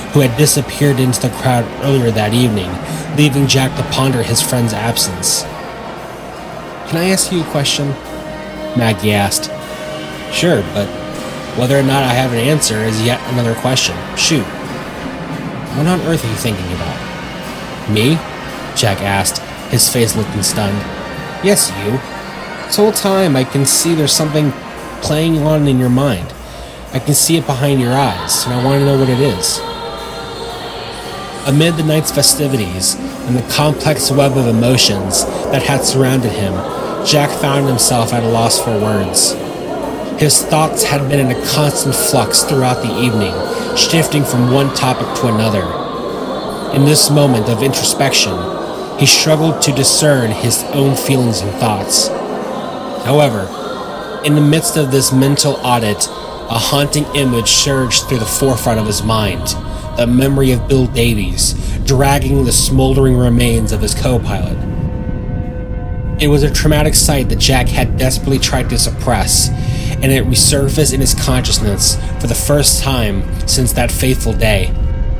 who had disappeared into the crowd earlier that evening, leaving Jack to ponder his friend's absence. "Can I ask you a question?" Maggie asked. "Sure, but whether or not I have an answer is yet another question. Shoot." "What on earth are you thinking about?" "Me?" Jack asked, his face looking stunned. "Yes, you. This whole time I can see there's something playing on in your mind. I can see it behind your eyes, and I want to know what it is." Amid the night's festivities and the complex web of emotions that had surrounded him, Jack found himself at a loss for words. His thoughts had been in a constant flux throughout the evening, shifting from one topic to another. In this moment of introspection, he struggled to discern his own feelings and thoughts. However, in the midst of this mental audit, a haunting image surged through the forefront of his mind, the memory of Bill Davies, dragging the smoldering remains of his co-pilot. It was a traumatic sight that Jack had desperately tried to suppress, and it resurfaced in his consciousness for the first time since that fateful day.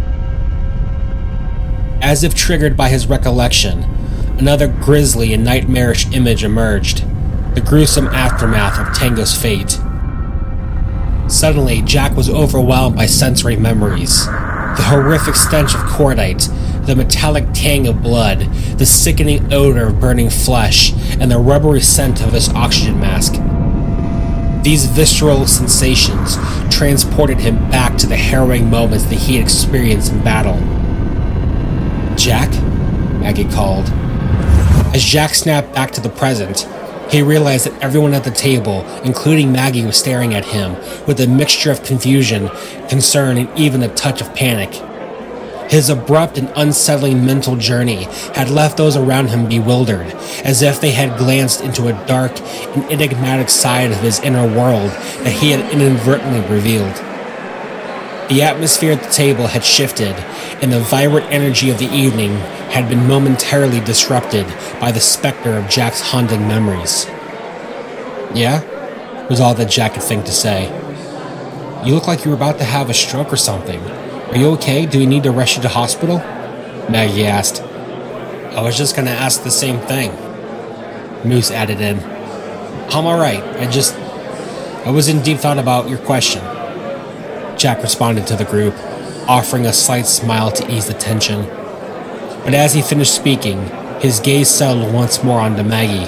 As if triggered by his recollection, another grisly and nightmarish image emerged, the gruesome aftermath of Tango's fate. Suddenly, Jack was overwhelmed by sensory memories. The horrific stench of cordite, the metallic tang of blood, the sickening odor of burning flesh, and the rubbery scent of his oxygen mask. These visceral sensations transported him back to the harrowing moments that he had experienced in battle. "Jack?" Maggie called. As Jack snapped back to the present, he realized that everyone at the table, including Maggie, was staring at him with a mixture of confusion, concern, and even a touch of panic. His abrupt and unsettling mental journey had left those around him bewildered, as if they had glanced into a dark and enigmatic side of his inner world that he had inadvertently revealed. The atmosphere at the table had shifted, and the vibrant energy of the evening had been momentarily disrupted by the specter of Jack's haunting memories. "Yeah?" was all that Jack could think to say. "You look like you were about to have a stroke or something. Are you okay? Do we need to rush you to hospital?" Maggie asked. "I was just gonna ask the same thing," Moose added in. "I'm alright. I was in deep thought about your question," Jack responded to the group, offering a slight smile to ease the tension. But as he finished speaking, his gaze settled once more onto Maggie.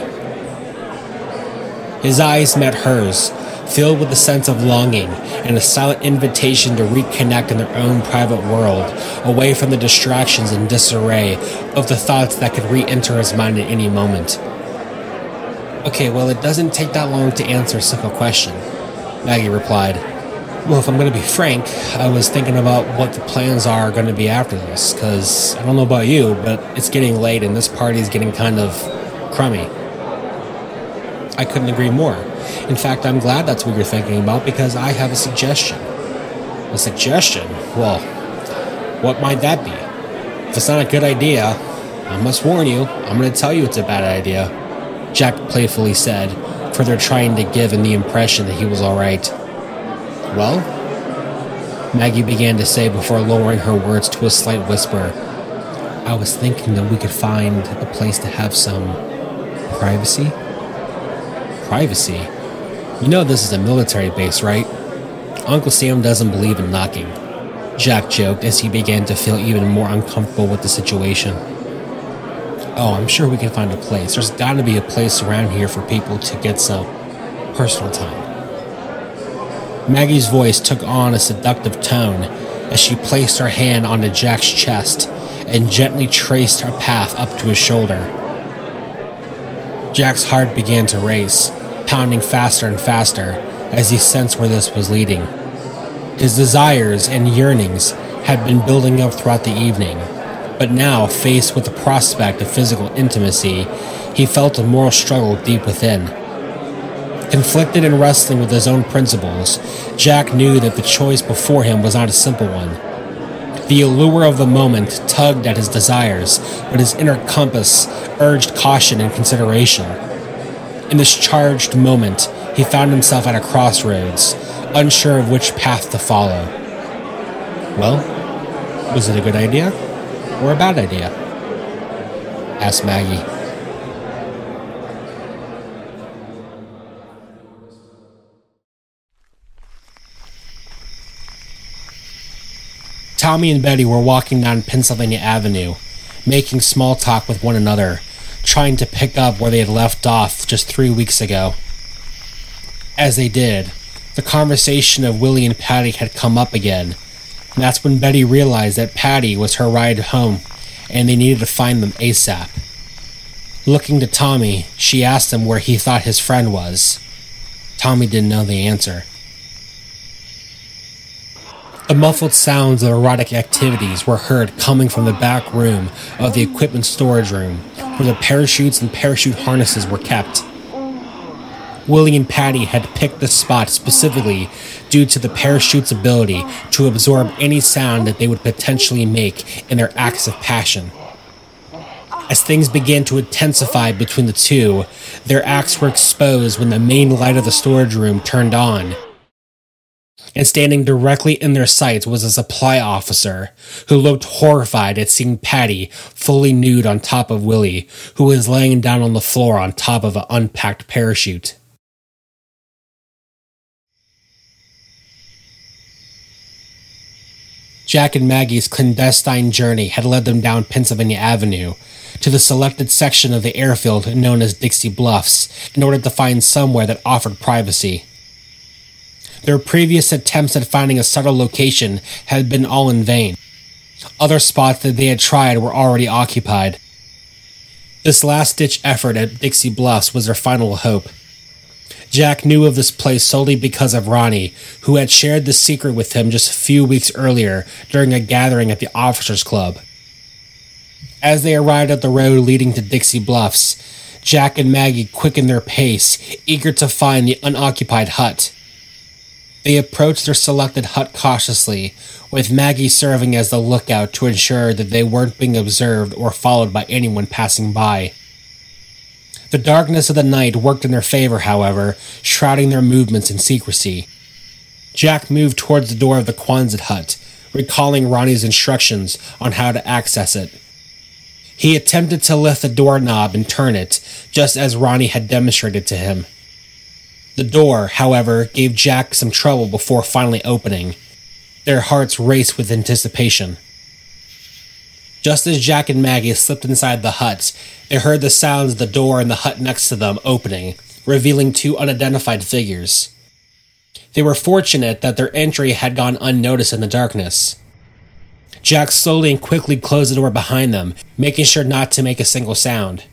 His eyes met hers, filled with a sense of longing and a silent invitation to reconnect in their own private world, away from the distractions and disarray of the thoughts that could re-enter his mind at any moment. "Okay, well, it doesn't take that long to answer a simple question," Maggie replied. "Well, if I'm going to be frank, I was thinking about what the plans are going to be after this, because I don't know about you, but it's getting late and this party's getting kind of crummy." "I couldn't agree more. In fact, I'm glad that's what you're thinking about, because I have a suggestion." "A suggestion? Well, what might that be? If it's not a good idea, I must warn you, I'm going to tell you it's a bad idea," Jack playfully said, further trying to give him the impression that he was alright. "Well?" Maggie began to say before lowering her words to a slight whisper. "I was thinking that we could find a place to have some privacy." "Privacy? You know this is a military base, right? Uncle Sam doesn't believe in knocking," Jack joked as he began to feel even more uncomfortable with the situation. "Oh, I'm sure we can find a place. There's got to be a place around here for people to get some personal time." Maggie's voice took on a seductive tone as she placed her hand onto Jack's chest and gently traced her path up to his shoulder. Jack's heart began to race, pounding faster and faster as he sensed where this was leading. His desires and yearnings had been building up throughout the evening, but now, faced with the prospect of physical intimacy, he felt a moral struggle deep within. Conflicted and wrestling with his own principles, Jack knew that the choice before him was not a simple one. The allure of the moment tugged at his desires, but his inner compass urged caution and consideration. In this charged moment, he found himself at a crossroads, unsure of which path to follow. "Well?" Was it a good idea or a bad idea? Asked Maggie. Tommy and Betty were walking down Pennsylvania Avenue, making small talk with one another, trying to pick up where they had left off just 3 weeks ago. As they did, the conversation of Willie and Patty had come up again, and that's when Betty realized that Patty was her ride home, and they needed to find them ASAP. Looking to Tommy, she asked him where he thought his friend was. Tommy didn't know the answer. The muffled sounds of erotic activities were heard coming from the back room of the equipment storage room, where the parachutes and parachute harnesses were kept. Willie and Patty had picked this spot specifically due to the parachute's ability to absorb any sound that they would potentially make in their acts of passion. As things began to intensify between the two, their acts were exposed when the main light of the storage room turned on. And standing directly in their sights was a supply officer who looked horrified at seeing Patty fully nude on top of Willie, who was laying down on the floor on top of an unpacked parachute. Jack and Maggie's clandestine journey had led them down Pennsylvania Avenue to the selected section of the airfield known as Dixie Bluffs in order to find somewhere that offered privacy. Their previous attempts at finding a subtle location had been all in vain. Other spots that they had tried were already occupied. This last-ditch effort at Dixie Bluffs was their final hope. Jack knew of this place solely because of Ronnie, who had shared the secret with him just a few weeks earlier during a gathering at the Officers Club. As they arrived at the road leading to Dixie Bluffs, Jack and Maggie quickened their pace, eager to find the unoccupied hut. They approached their selected hut cautiously, with Maggie serving as the lookout to ensure that they weren't being observed or followed by anyone passing by. The darkness of the night worked in their favor, however, shrouding their movements in secrecy. Jack moved towards the door of the Quonset hut, recalling Ronnie's instructions on how to access it. He attempted to lift the doorknob and turn it, just as Ronnie had demonstrated to him. The door, however, gave Jack some trouble before finally opening. Their hearts raced with anticipation. Just as Jack and Maggie slipped inside the hut, they heard the sounds of the door in the hut next to them opening, revealing two unidentified figures. They were fortunate that their entry had gone unnoticed in the darkness. Jack slowly and quickly closed the door behind them, making sure not to make a single sound.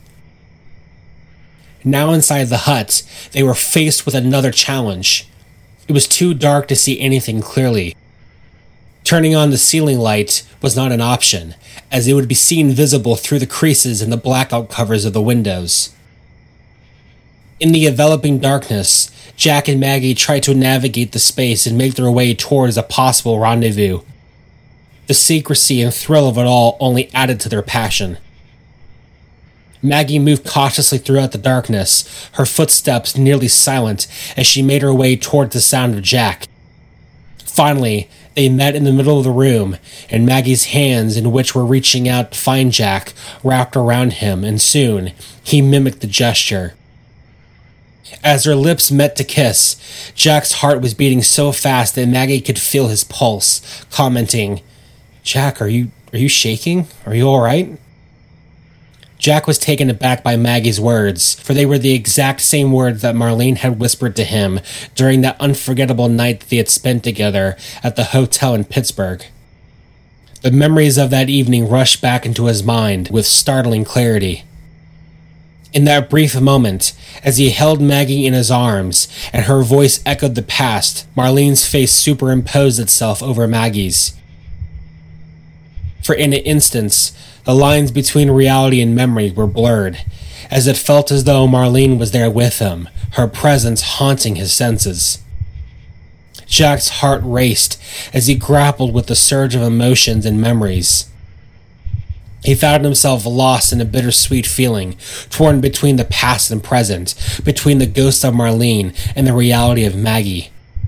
Now inside the hut, they were faced with another challenge. It was too dark to see anything clearly. Turning on the ceiling light was not an option, as it would be seen visible through the creases in the blackout covers of the windows. In the enveloping darkness, Jack and Maggie tried to navigate the space and make their way towards a possible rendezvous. The secrecy and thrill of it all only added to their passion. Maggie moved cautiously throughout the darkness, her footsteps nearly silent as she made her way toward the sound of Jack. Finally, they met in the middle of the room, and Maggie's hands, in which were reaching out to find Jack, wrapped around him, and soon he mimicked the gesture. As their lips met to kiss, Jack's heart was beating so fast that Maggie could feel his pulse, commenting, "Jack, are you shaking? Are you all right?" Jack was taken aback by Maggie's words, for they were the exact same words that Marlene had whispered to him during that unforgettable night that they had spent together at the hotel in Pittsburgh. The memories of that evening rushed back into his mind with startling clarity. In that brief moment, as he held Maggie in his arms and her voice echoed the past, Marlene's face superimposed itself over Maggie's. For in an instant, the lines between reality and memory were blurred, as it felt as though Marlene was there with him, her presence haunting his senses. Jack's heart raced as he grappled with the surge of emotions and memories. He found himself lost in a bittersweet feeling, torn between the past and present, between the ghost of Marlene and the reality of Maggie.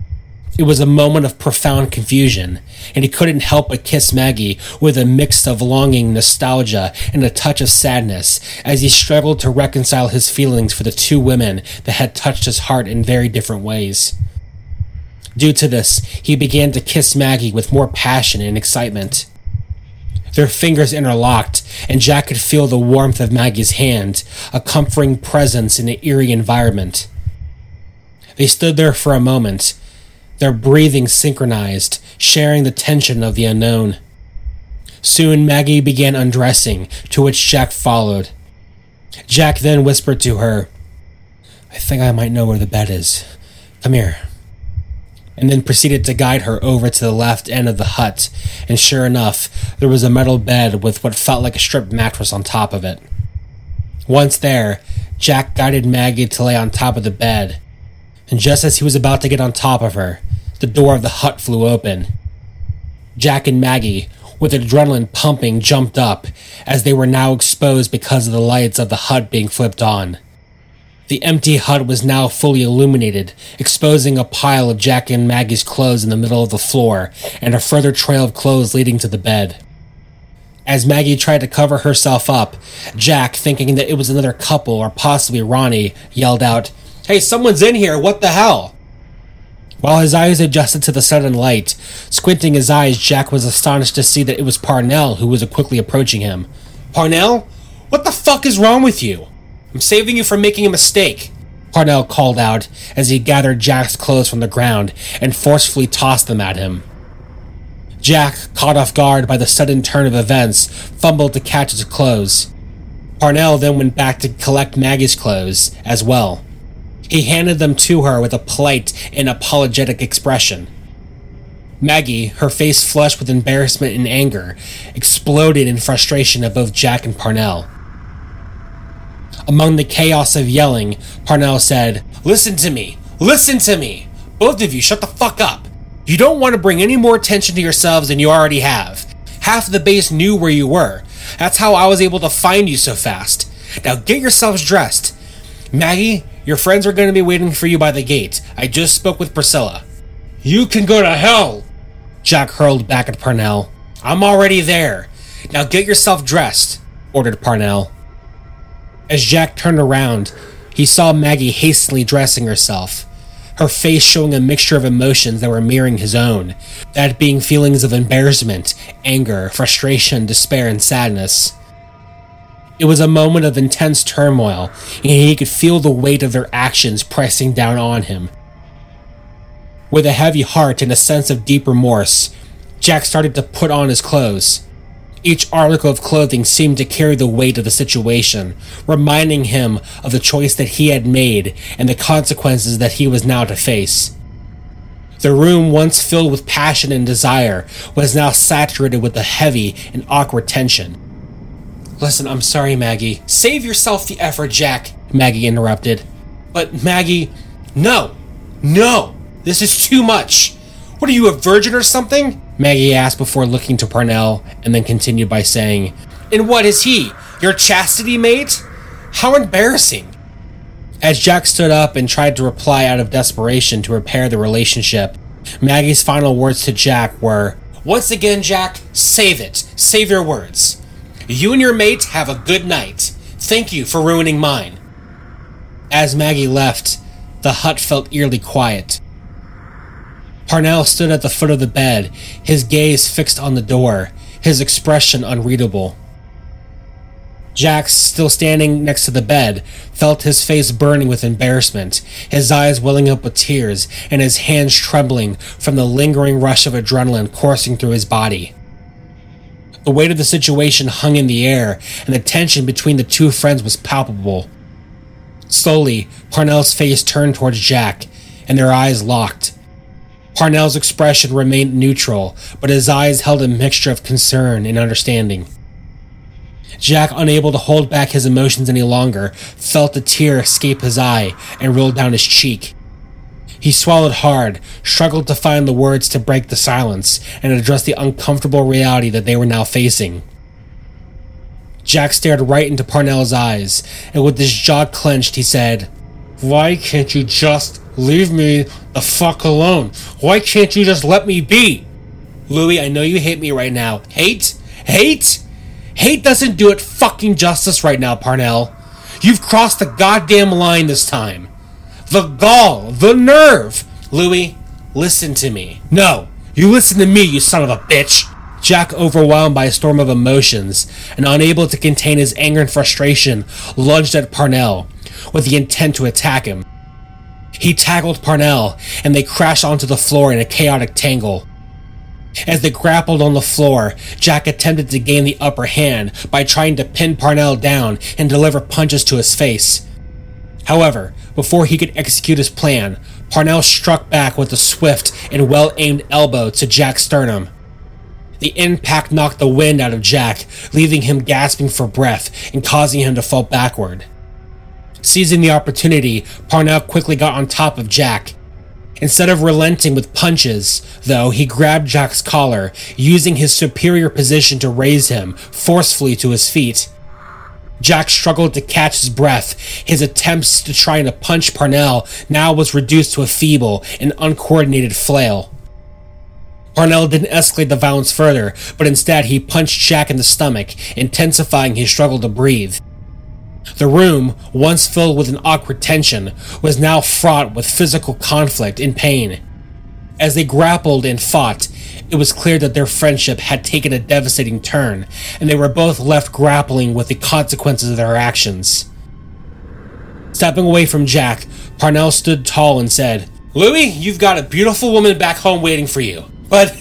It was a moment of profound confusion, and he couldn't help but kiss Maggie with a mix of longing, nostalgia, and a touch of sadness as he struggled to reconcile his feelings for the two women that had touched his heart in very different ways. Due to this, he began to kiss Maggie with more passion and excitement. Their fingers interlocked, and Jack could feel the warmth of Maggie's hand, a comforting presence in an eerie environment. They stood there for a moment, their breathing synchronized, sharing the tension of the unknown. Soon Maggie began undressing, to which Jack followed. Jack then whispered to her, "I think I might know where the bed is. Come here." And then proceeded to guide her over to the left end of the hut, and sure enough, there was a metal bed with what felt like a stripped mattress on top of it. Once there, Jack guided Maggie to lay on top of the bed, and just as he was about to get on top of her, the door of the hut flew open. Jack and Maggie, with adrenaline pumping, jumped up, as they were now exposed because of the lights of the hut being flipped on. The empty hut was now fully illuminated, exposing a pile of Jack and Maggie's clothes in the middle of the floor, and a further trail of clothes leading to the bed. As Maggie tried to cover herself up, Jack, thinking that it was another couple or possibly Ronnie, yelled out, "Hey, someone's in here, what the hell?" While his eyes adjusted to the sudden light, squinting his eyes, Jack was astonished to see that it was Parnell who was quickly approaching him. "Parnell? What the fuck is wrong with you? I'm saving you from making a mistake," Parnell called out as he gathered Jack's clothes from the ground and forcefully tossed them at him. Jack, caught off guard by the sudden turn of events, fumbled to catch his clothes. Parnell then went back to collect Maggie's clothes as well. He handed them to her with a polite and apologetic expression. Maggie, her face flushed with embarrassment and anger, exploded in frustration at both Jack and Parnell. Among the chaos of yelling, Parnell said, Listen to me! Both of you, shut the fuck up! You don't want to bring any more attention to yourselves than you already have. Half of the base knew where you were. That's how I was able to find you so fast. Now get yourselves dressed. Maggie, your friends are going to be waiting for you by the gate. I just spoke with Priscilla." "You can go to hell!" Jack hurled back at Parnell. "I'm already there. Now get yourself dressed," ordered Parnell. As Jack turned around, he saw Maggie hastily dressing herself, her face showing a mixture of emotions that were mirroring his own, that being feelings of embarrassment, anger, frustration, despair, and sadness. It was a moment of intense turmoil, and he could feel the weight of their actions pressing down on him. With a heavy heart and a sense of deep remorse, Jack started to put on his clothes. Each article of clothing seemed to carry the weight of the situation, reminding him of the choice that he had made and the consequences that he was now to face. The room, once filled with passion and desire, was now saturated with a heavy and awkward tension. "Listen, I'm sorry, Maggie." "Save yourself the effort, Jack," Maggie interrupted. "But Maggie, no, this is too much. What are you, a virgin or something?" Maggie asked before looking to Parnell, and then continued by saying, "And what is he? Your chastity mate? How embarrassing." As Jack stood up and tried to reply out of desperation to repair the relationship, Maggie's final words to Jack were, "Once again, Jack, save it. Save your words. You and your mate have a good night. Thank you for ruining mine." As Maggie left, the hut felt eerily quiet. Parnell stood at the foot of the bed, his gaze fixed on the door, his expression unreadable. Jack, still standing next to the bed, felt his face burning with embarrassment, his eyes welling up with tears, and his hands trembling from the lingering rush of adrenaline coursing through his body. The weight of the situation hung in the air, and the tension between the two friends was palpable. Slowly, Parnell's face turned towards Jack, and their eyes locked. Parnell's expression remained neutral, but his eyes held a mixture of concern and understanding. Jack, unable to hold back his emotions any longer, felt a tear escape his eye and roll down his cheek. He swallowed hard, struggled to find the words to break the silence and address the uncomfortable reality that they were now facing. Jack stared right into Parnell's eyes, and with his jaw clenched, he said, "Why can't you just Leave me the fuck alone. Why can't you just let me be? Louis, I know you hate me right now. Hate? Hate? Hate doesn't do it fucking justice right now, Parnell. You've crossed the goddamn line this time. The gall, the nerve. Louis, listen to me. No, you listen to me, you son of a bitch. Jack, overwhelmed by a storm of emotions and unable to contain his anger and frustration, lunged at Parnell with the intent to attack him. He tackled Parnell, and they crashed onto the floor in a chaotic tangle. As they grappled on the floor, Jack attempted to gain the upper hand by trying to pin Parnell down and deliver punches to his face. However, before he could execute his plan, Parnell struck back with a swift and well-aimed elbow to Jack's sternum. The impact knocked the wind out of Jack, leaving him gasping for breath and causing him to fall backward. Seizing the opportunity, Parnell quickly got on top of Jack. Instead of relenting with punches, though, he grabbed Jack's collar, using his superior position to raise him forcefully to his feet. Jack struggled to catch his breath. His attempts to try to punch Parnell now was reduced to a feeble and uncoordinated flail. Parnell didn't escalate the violence further, but instead he punched Jack in the stomach, intensifying his struggle to breathe. The room, once filled with an awkward tension, was now fraught with physical conflict and pain. As they grappled and fought, it was clear that their friendship had taken a devastating turn, and they were both left grappling with the consequences of their actions. Stepping away from Jack, Parnell stood tall and said, "Louis, you've got a beautiful woman back home waiting for you. But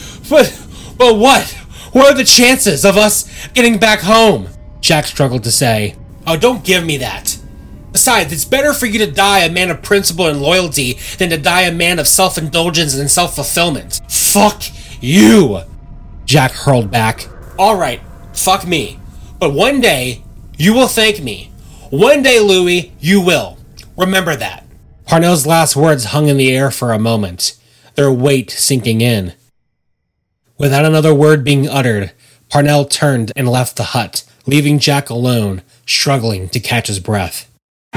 what? What are the chances of us getting back home?" Jack struggled to say. "Oh, don't give me that. Besides, it's better for you to die a man of principle and loyalty than to die a man of self-indulgence and self-fulfillment." "Fuck you," Jack hurled back. "Alright, fuck me. But one day, you will thank me. One day, Louis, you will. Remember that." Parnell's last words hung in the air for a moment, their weight sinking in. Without another word being uttered, Parnell turned and left the hut, leaving Jack alone, struggling to catch his breath.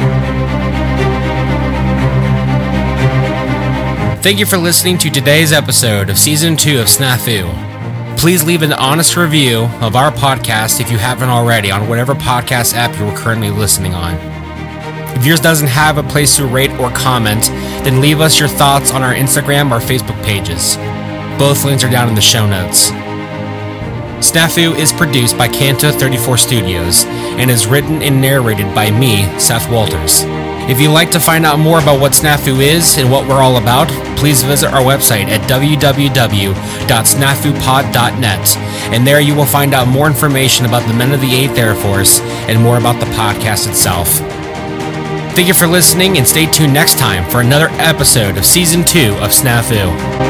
Thank you for listening to today's episode of Season 2 of Snafu. Please leave an honest review of our podcast if you haven't already on whatever podcast app you're currently listening on. If yours doesn't have a place to rate or comment, then leave us your thoughts on our Instagram or Facebook pages. Both links are down in the show notes. Snafu is produced by Canto 34 Studios and is written and narrated by me, Seth Walters. If you'd like to find out more about what Snafu is and what we're all about, please visit our website at www.snafupod.net, and there you will find out more information about the men of the 8th Air Force and more about the podcast itself. Thank you for listening, and stay tuned next time for another episode of Season 2 of Snafu.